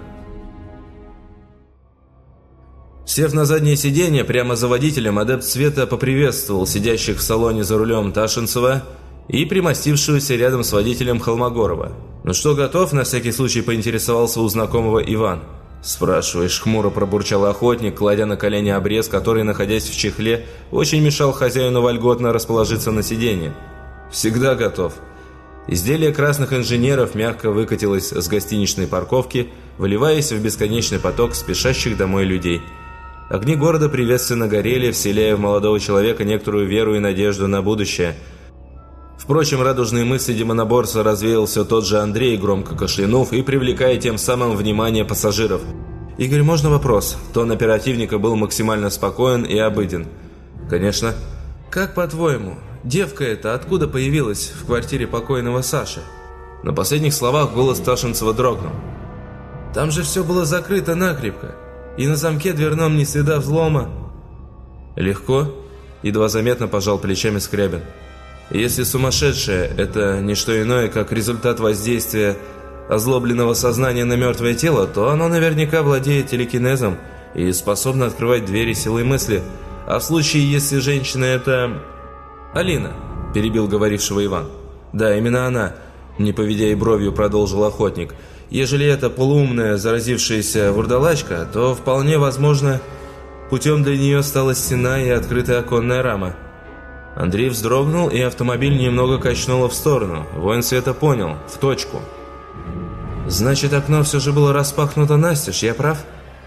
Сев на заднее сиденье, прямо за водителем, адепт света поприветствовал сидящих в салоне за рулем Ташинцева и примостившегося рядом с водителем Холмогорова. «Ну что, готов?» – на всякий случай поинтересовался у знакомого Иван. «Спрашиваешь», – хмуро пробурчал охотник, кладя на колени обрез, который, находясь в чехле, очень мешал хозяину вольготно расположиться на сиденье. «Всегда готов». Изделие красных инженеров мягко выкатилось с гостиничной парковки, выливаясь в бесконечный поток спешащих домой людей. Огни города приветственно горели, вселяя в молодого человека некоторую веру и надежду на будущее. Впрочем, радужные мысли демоноборца развеял все тот же Андрей, громко кашлянув и привлекая тем самым внимание пассажиров. «Игорь, можно вопрос?» Тон оперативника был максимально спокоен и обыден. «Конечно». «Как по-твоему, девка эта откуда появилась в квартире покойного Саши?» На последних словах голос Ташинцева дрогнул. «Там же все было закрыто накрепко, и на замке дверном ни следа взлома». «Легко?» – едва заметно пожал плечами Скрябин. «Если сумасшедшее – это не что иное, как результат воздействия озлобленного сознания на мертвое тело, то оно наверняка владеет телекинезом и способно открывать двери силой мысли. А в случае, если женщина – это… Алина», – перебил говорившего Иван. «Да, именно она», – не поведя и бровью продолжил охотник. «Ежели это полуумная, заразившаяся вурдалачка, то вполне возможно, путем для нее стала стена и открытая оконная рама». Андрей вздрогнул, и автомобиль немного качнуло в сторону. Воин света понял, в точку. «Значит, окно все же было распахнуто настежь, я прав?»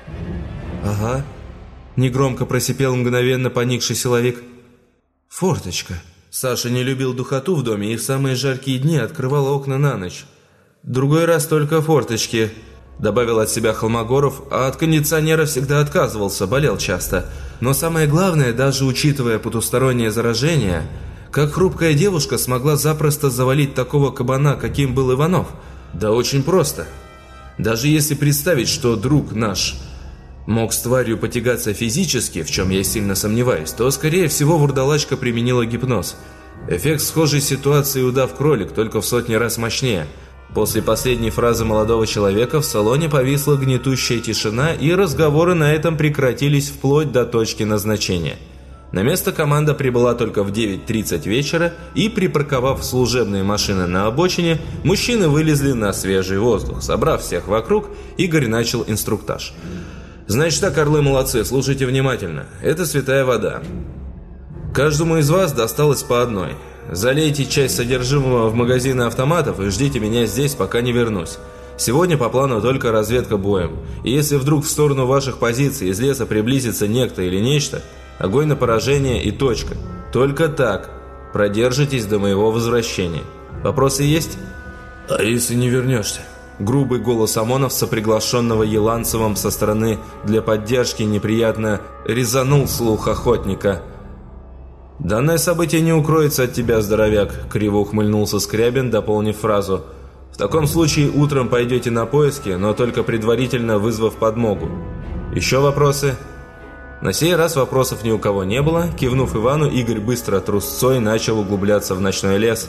«Ага», – негромко просипел мгновенно поникший силовик. «Форточка». Саша не любил духоту в доме и в самые жаркие дни открывал окна на ночь. «Другой раз только форточки», – добавил от себя Холмогоров, а от кондиционера всегда отказывался, болел часто. Но самое главное, даже учитывая потустороннее заражение, как хрупкая девушка смогла запросто завалить такого кабана, каким был Иванов? Да очень просто. Даже если представить, что друг наш мог с тварью потягаться физически, в чем я сильно сомневаюсь, то, скорее всего, вурдалачка применила гипноз. Эффект схожей ситуации удав-кролик, только в сотни раз мощнее. После последней фразы молодого человека в салоне повисла гнетущая тишина, и разговоры на этом прекратились вплоть до точки назначения. На место команда прибыла только в девять тридцать вечера, и, припарковав служебные машины на обочине, мужчины вылезли на свежий воздух. Собрав всех вокруг, Игорь начал инструктаж. «Значит так, орлы молодцы, слушайте внимательно. Это святая вода. Каждому из вас досталось по одной. Залейте часть содержимого в магазины автоматов и ждите меня здесь, пока не вернусь. Сегодня по плану только разведка боем. И если вдруг в сторону ваших позиций из леса приблизится некто или нечто, огонь на поражение и точка. Только так. Продержитесь до моего возвращения. Вопросы есть?» «А если не вернешься?» Грубый голос ОМОНовца, приглашенного Еланцевым со стороны для поддержки, неприятно резанул слух охотника. «Данное событие не укроется от тебя, здоровяк», — криво ухмыльнулся Скрябин, дополнив фразу. «В таком случае утром пойдете на поиски, но только предварительно вызвав подмогу. Еще вопросы?» На сей раз вопросов ни у кого не было. Кивнув Ивану, Игорь быстро трусцой начал углубляться в ночной лес.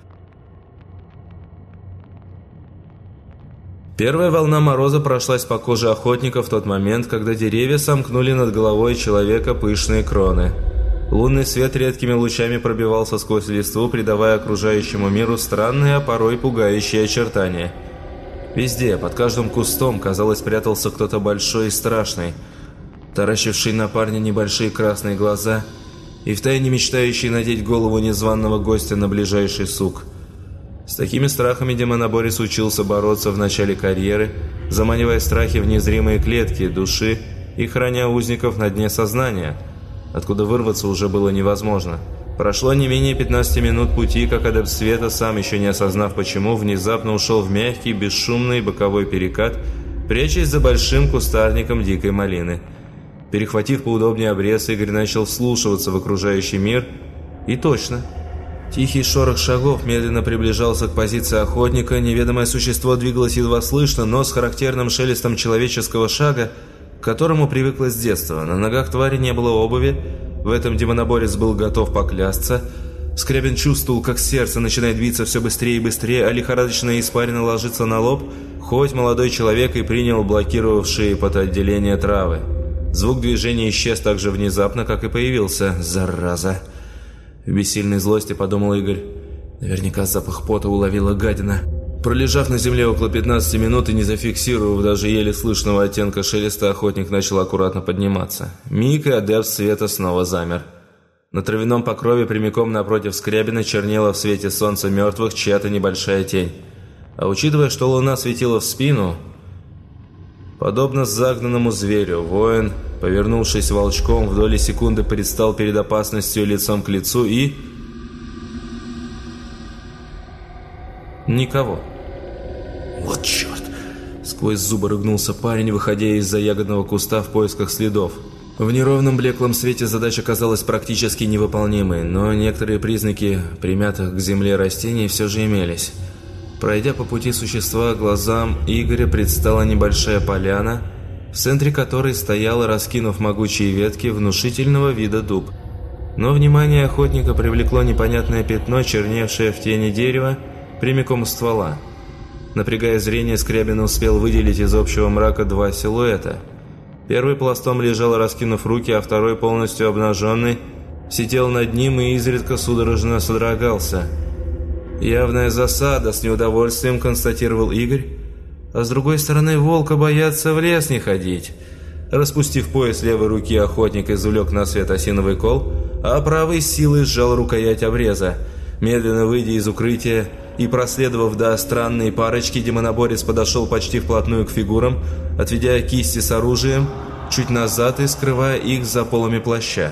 Первая волна мороза прошлась по коже охотника в тот момент, когда деревья сомкнули над головой человека пышные кроны. Лунный свет редкими лучами пробивался сквозь листву, придавая окружающему миру странные, а порой пугающие очертания. Везде, под каждым кустом, казалось, прятался кто-то большой и страшный, таращивший на парня небольшие красные глаза и втайне мечтающий надеть голову незваного гостя на ближайший сук. С такими страхами демоноборец учился бороться в начале карьеры, заманивая страхи в незримые клетки души и храня узников на дне сознания, откуда вырваться уже было невозможно. Прошло не менее пятнадцати минут пути, как адепт света, сам еще не осознав почему, внезапно ушел в мягкий, бесшумный боковой перекат, прячась за большим кустарником дикой малины. Перехватив поудобнее обрез, Игорь начал вслушиваться в окружающий мир. И точно. Тихий шорох шагов медленно приближался к позиции охотника, неведомое существо двигалось едва слышно, но с характерным шелестом человеческого шага, к которому привыкло с детства. На ногах твари не было обуви, в этом демоноборец был готов поклясться. Скрябин чувствовал, как сердце начинает биться все быстрее и быстрее, а лихорадочная испарина ложится на лоб, хоть молодой человек и принял блокировавшие потоотделение травы. Звук движения исчез так же внезапно, как и появился. Зараза! В бессильной злости подумал Игорь. Наверняка запах пота уловила гадина. Пролежав на земле около пятнадцати минут и не зафиксировав даже еле слышного оттенка шелеста, охотник начал аккуратно подниматься. Миг, и адепт света снова замер. На травяном покрове прямиком напротив Скрябина чернела в свете солнца мертвых чья-то небольшая тень. А учитывая, что луна светила в спину, подобно загнанному зверю, воин, повернувшись волчком, в доли секунды предстал перед опасностью лицом к лицу и... Никого. Вот черт! Сквозь зубы рыгнулся парень, выходя из-за ягодного куста в поисках следов. В неровном блеклом свете задача казалась практически невыполнимой, но некоторые признаки примятых к земле растений все же имелись. Пройдя по пути существа, глазам Игоря предстала небольшая поляна, в центре которой стоял, раскинув могучие ветки, внушительного вида дуб. Но внимание охотника привлекло непонятное пятно, черневшее в тени дерева, прямиком у ствола. Напрягая зрение, Скрябин успел выделить из общего мрака два силуэта. Первый пластом лежал, раскинув руки, а второй, полностью обнаженный, сидел над ним и изредка судорожно содрогался. «Явная засада», — с неудовольствием констатировал Игорь. «А с другой стороны, волка боятся в лес не ходить». Распустив пояс левой руки, охотник извлек на свет осиновый кол, а правой силой сжал рукоять обреза. Медленно выйдя из укрытия и проследовав до странной парочки, демоноборец подошел почти вплотную к фигурам, отведя кисти с оружием чуть назад и скрывая их за полами плаща.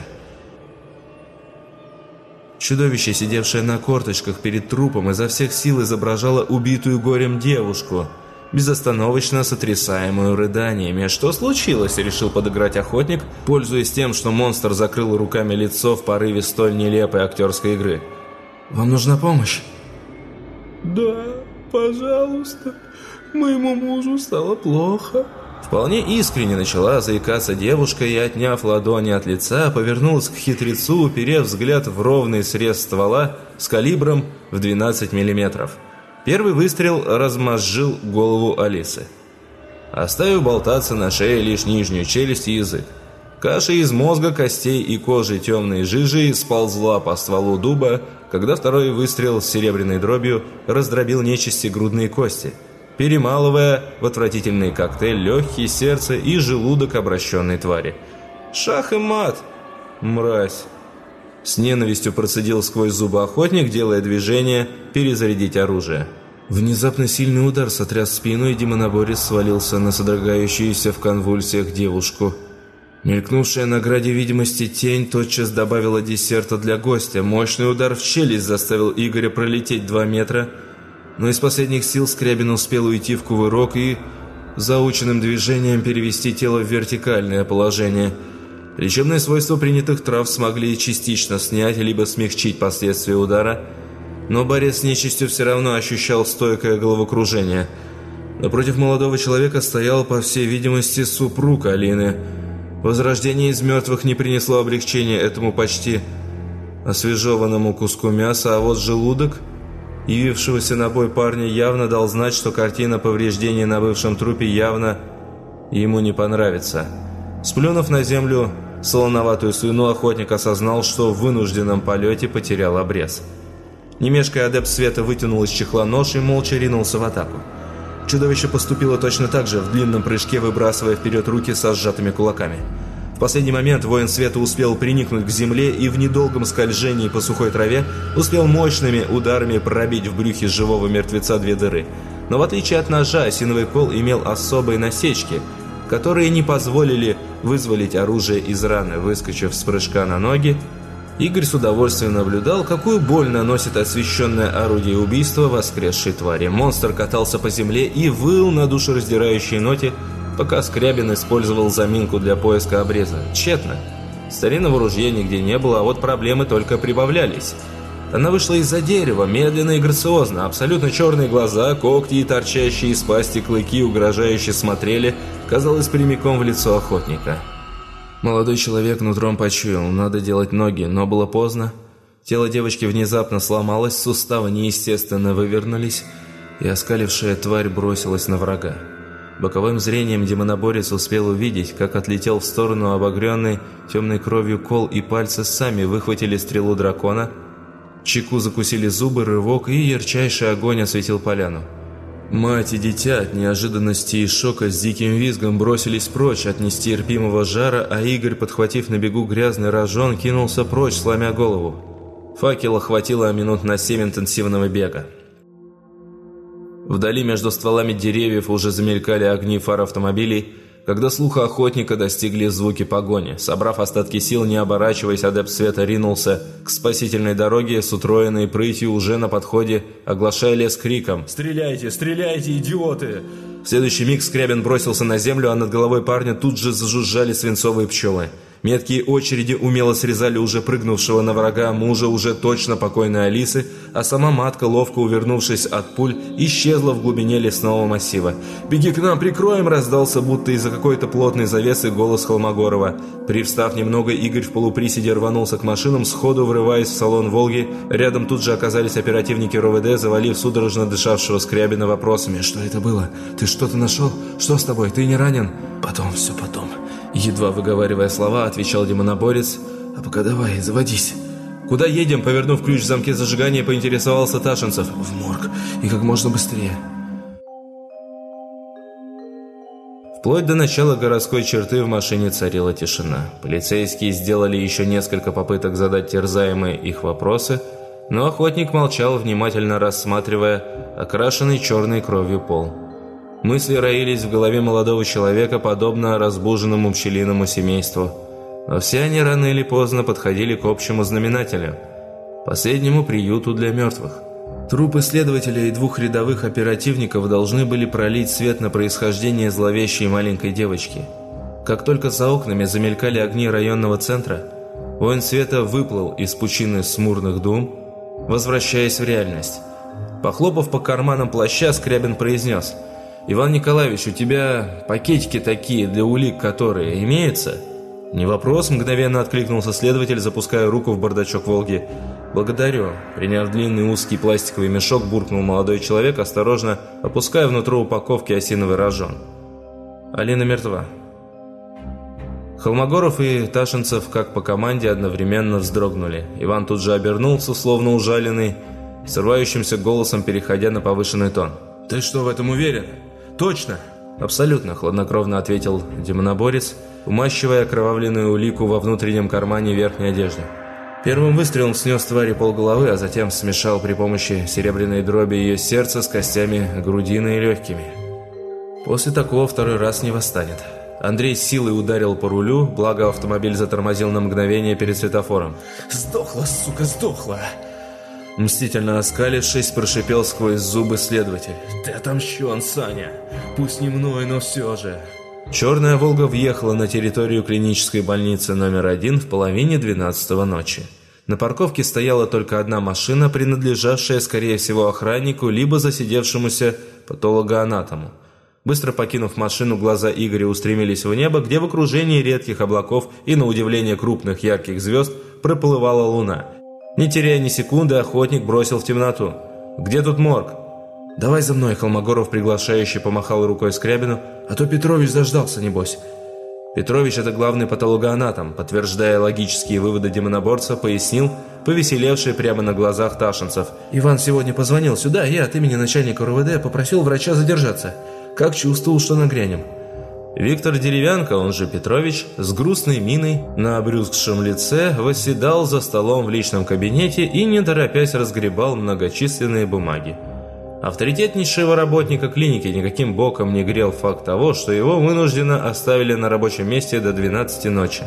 Чудовище, сидевшее на корточках перед трупом, изо всех сил изображало убитую горем девушку, безостановочно сотрясаемую рыданиями. «Что случилось?» — решил подыграть охотник, пользуясь тем, что монстр закрыл руками лицо в порыве столь нелепой актерской игры. «Вам нужна помощь?» «Да, пожалуйста. Моему мужу стало плохо». Вполне искренне начала заикаться девушка и, отняв ладони от лица, повернулась к хитрецу, уперев взгляд в ровный срез ствола с калибром в двенадцать миллиметров. Первый выстрел размозжил голову Алисы, оставив болтаться на шее лишь нижнюю челюсть и язык. Каша из мозга, костей и кожи темной жижей сползла по стволу дуба, когда второй выстрел с серебряной дробью раздробил нечисти грудные кости, перемалывая в отвратительный коктейль легкие, сердце и желудок обращенной твари. «Шах и мат! Мразь!» С ненавистью процедил сквозь зубы охотник, делая движение перезарядить оружие. Внезапно сильный удар сотряс спину, и демоноборец свалился на содрогающуюся в конвульсиях девушку. Мелькнувшая на граде видимости тень тотчас добавила десерта для гостя. Мощный удар в челюсть заставил Игоря пролететь два метра, но из последних сил Скрябин успел уйти в кувырок и заученным движением перевести тело в вертикальное положение. Лечебные свойства принятых трав смогли частично снять либо смягчить последствия удара, но борец с нечистью все равно ощущал стойкое головокружение. Напротив молодого человека стоял, по всей видимости, супруг Алины. Возрождение из мертвых не принесло облегчения этому почти освежеванному куску мяса, а вот желудок явившегося на бой парня явно дал знать, что картина повреждений на бывшем трупе явно ему не понравится. Сплюнув на землю солоноватую слюну, охотник осознал, что в вынужденном полете потерял обрез. Не мешкая, адепт света вытянул из чехла нож и молча ринулся в атаку. Чудовище поступило точно так же, в длинном прыжке выбрасывая вперед руки со сжатыми кулаками. В последний момент воин света успел приникнуть к земле и в недолгом скольжении по сухой траве успел мощными ударами пробить в брюхе живого мертвеца две дыры. Но в отличие от ножа, осиновый кол имел особые насечки, которые не позволили вызволить оружие из раны. Выскочив с прыжка на ноги, Игорь с удовольствием наблюдал, какую боль наносит освещенное орудие убийства воскресшей твари. Монстр катался по земле и выл на душераздирающей ноте, пока Скрябин использовал заминку для поиска обреза. Тщетно. Старинного ружья нигде не было, а вот проблемы только прибавлялись. Она вышла из-за дерева, медленно и грациозно. Абсолютно черные глаза, когти и торчащие из пасти клыки угрожающе смотрели, казалось, прямиком в лицо охотника. Молодой человек нутром почуял, надо делать ноги, но было поздно. Тело девочки внезапно сломалось, суставы неестественно вывернулись, и оскалившая тварь бросилась на врага. Боковым зрением демоноборец успел увидеть, как отлетел в сторону обогренный темной кровью кол, и пальцы сами выхватили стрелу дракона. Чеку закусили зубы, рывок, и ярчайший огонь осветил поляну. Мать и дитя от неожиданности и шока с диким визгом бросились прочь от нестерпимого жара, а Игорь, подхватив на бегу грязный рожон, кинулся прочь, сломя голову. Факела хватило минут на семь интенсивного бега. Вдали между стволами деревьев уже замелькали огни фар автомобилей, когда слуха охотника достигли звуки погони. Собрав остатки сил, не оборачиваясь, адепт света ринулся к спасительной дороге с утроенной прытью уже на подходе, оглашая лес криком: «Стреляйте! Стреляйте, идиоты!» В следующий миг Скрябин бросился на землю, а над головой парня тут же зажужжали свинцовые пчелы. Меткие очереди умело срезали уже прыгнувшего на врага мужа уже точно покойной Алисы, а сама матка, ловко увернувшись от пуль, исчезла в глубине лесного массива. «Беги к нам, прикроем!» — раздался будто из-за какой-то плотной завесы голос Холмогорова. Привстав немного, Игорь в полуприседе рванулся к машинам, сходу врываясь в салон «Волги». Рядом тут же оказались оперативники РОВД, завалив судорожно дышавшего Скрябина вопросами. «Что это было? Ты что-то нашел? Что с тобой? Ты не ранен?» «Потом, все потом». Едва выговаривая слова, отвечал демоноборец. «А пока давай, заводись». «Куда едем?» — повернув ключ в замке зажигания, поинтересовался Ташинцев. «В морг. И как можно быстрее». Вплоть до начала городской черты в машине царила тишина. Полицейские сделали еще несколько попыток задать терзаемые их вопросы, но охотник молчал, внимательно рассматривая окрашенный черной кровью пол. Мысли роились в голове молодого человека, подобно разбуженному пчелиному семейству. Но все они рано или поздно подходили к общему знаменателю – последнему приюту для мертвых. Трупы следователя и двух рядовых оперативников должны были пролить свет на происхождение зловещей маленькой девочки. Как только за окнами замелькали огни районного центра, воин света выплыл из пучины смурных дум, возвращаясь в реальность. Похлопав по карманам плаща, Скрябин произнес: «Иван Николаевич, у тебя пакетики такие, для улик которые, имеются?» «Не вопрос», — мгновенно откликнулся следователь, запуская руку в бардачок «Волги». «Благодарю». Приняв длинный узкий пластиковый мешок, буркнул молодой человек, осторожно опуская внутрь упаковки осиновый рожон. Алина мертва. Холмогоров и Ташинцев, как по команде, одновременно вздрогнули. Иван тут же обернулся, словно ужаленный, срывающимся голосом переходя на повышенный тон. «Ты что, в этом уверен? Точно?» «Абсолютно», — хладнокровно ответил демоноборец, умащивая окровавленную улику во внутреннем кармане верхней одежды. Первым выстрелом снес твари полголовы, а затем смешал при помощи серебряной дроби ее сердце с костями грудины и легкими. После такого второй раз не восстанет. Андрей с силой ударил по рулю, благо автомобиль затормозил на мгновение перед светофором. «Сдохла, сука, сдохла!» Мстительно оскалившись, прошипел сквозь зубы следователь. «Ты отомщен, Саня! Пусть не мной, но все же!» Черная «Волга» въехала на территорию клинической больницы номер один в половине двенадцатого ночи. На парковке стояла только одна машина, принадлежавшая, скорее всего, охраннику, либо засидевшемуся патологоанатому. Быстро покинув машину, глаза Игоря устремились в небо, где в окружении редких облаков и, на удивление, крупных ярких звезд проплывала луна. Не теряя ни секунды, охотник бросил в темноту. «Где тут морг?» «Давай за мной», — Холмогоров приглашающе помахал рукой Скрябину, «а то Петрович заждался, небось». Петрович — это главный патологоанатом, подтверждая логические выводы демоноборца, пояснил повеселевший прямо на глазах Ташинцев. «Иван сегодня позвонил сюда и от имени начальника РОВД попросил врача задержаться. Как чувствовал, что нагрянем». Виктор Деревянко, он же Петрович, с грустной миной на обрюзгшем лице восседал за столом в личном кабинете и, не торопясь, разгребал многочисленные бумаги. Авторитетнейшего работника клиники никаким боком не грел факт того, что его вынужденно оставили на рабочем месте до двенадцати ночи.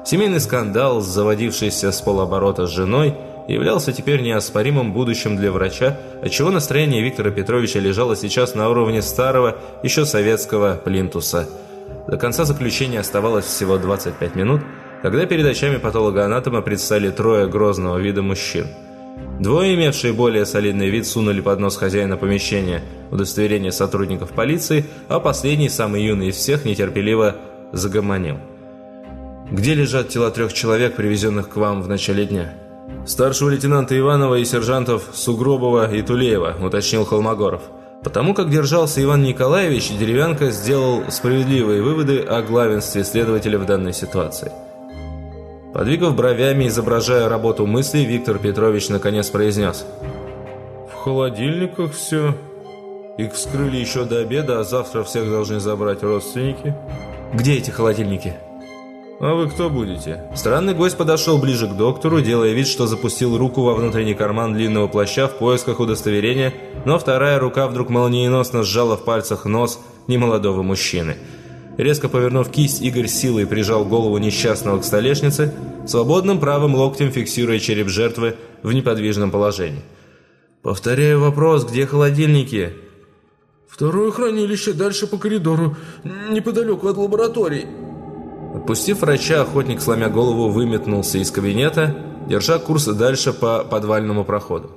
Семейный скандал, заводившийся с полоборота с женой, являлся теперь неоспоримым будущим для врача, отчего настроение Виктора Петровича лежало сейчас на уровне старого, еще советского плинтуса. До конца заключения оставалось всего двадцать пять минут, когда перед очами патологоанатома предстали трое грозного вида мужчин. Двое, имевшие более солидный вид, сунули под нос хозяина помещения удостоверение сотрудников полиции, а последний, самый юный из всех, нетерпеливо загомонил. «Где лежат тела трех человек, привезенных к вам в начале дня?» «Старшего лейтенанта Иванова и сержантов Сугробова и Тулеева», — уточнил Холмогоров. Потому как держался Иван Николаевич, Деревянко сделал справедливые выводы о главенстве следователя в данной ситуации. Подвигав бровями, изображая работу мыслей, Виктор Петрович наконец произнес: «В холодильниках все. Их вскрыли еще до обеда, а завтра всех должны забрать родственники». «Где эти холодильники?» «А вы кто будете?» Странный гость подошел ближе к доктору, делая вид, что запустил руку во внутренний карман длинного плаща в поисках удостоверения, но вторая рука вдруг молниеносно сжала в пальцах нос немолодого мужчины. Резко повернув кисть, Игорь силой прижал голову несчастного к столешнице, свободным правым локтем фиксируя череп жертвы в неподвижном положении. «Повторяю вопрос, где холодильники?» «Второе хранилище дальше по коридору, неподалеку от лаборатории». Отпустив врача, охотник, сломя голову, выметнулся из кабинета, держа курс дальше по подвальному проходу.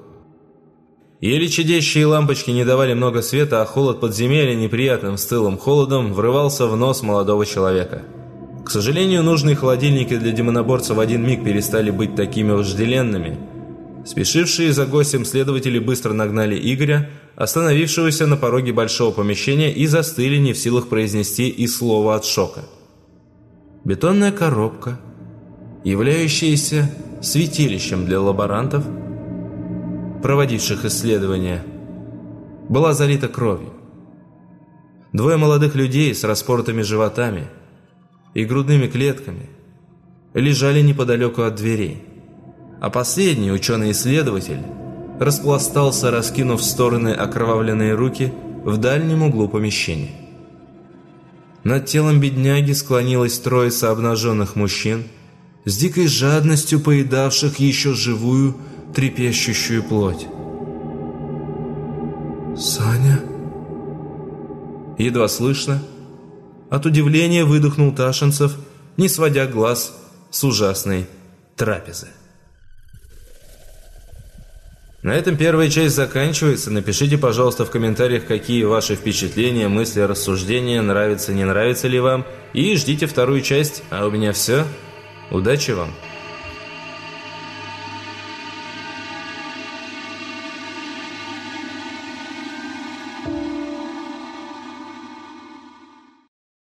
Еле чадящие лампочки не давали много света, а холод подземелья неприятным стылым холодом врывался в нос молодого человека. К сожалению, нужные холодильники для демоноборца в один миг перестали быть такими вожделенными. Спешившие за гостем следователи быстро нагнали Игоря, остановившегося на пороге большого помещения, и застыли, не в силах произнести и слова от шока. Бетонная коробка, являющаяся святилищем для лаборантов, проводивших исследования, была залита кровью. Двое молодых людей с распоротыми животами и грудными клетками лежали неподалеку от дверей, а последний, ученый-исследователь, распластался, раскинув в стороны окровавленные руки в дальнем углу помещения. Над телом бедняги склонилась троица обнаженных мужчин, с дикой жадностью поедавших еще живую, трепещущую плоть. «Саня?» Едва слышно, от удивления выдохнул Ташинцев, не сводя глаз с ужасной трапезы. На этом первая часть заканчивается. Напишите, пожалуйста, в комментариях, какие ваши впечатления, мысли, рассуждения, нравится, не нравится ли вам. И ждите вторую часть. А у меня все. Удачи вам!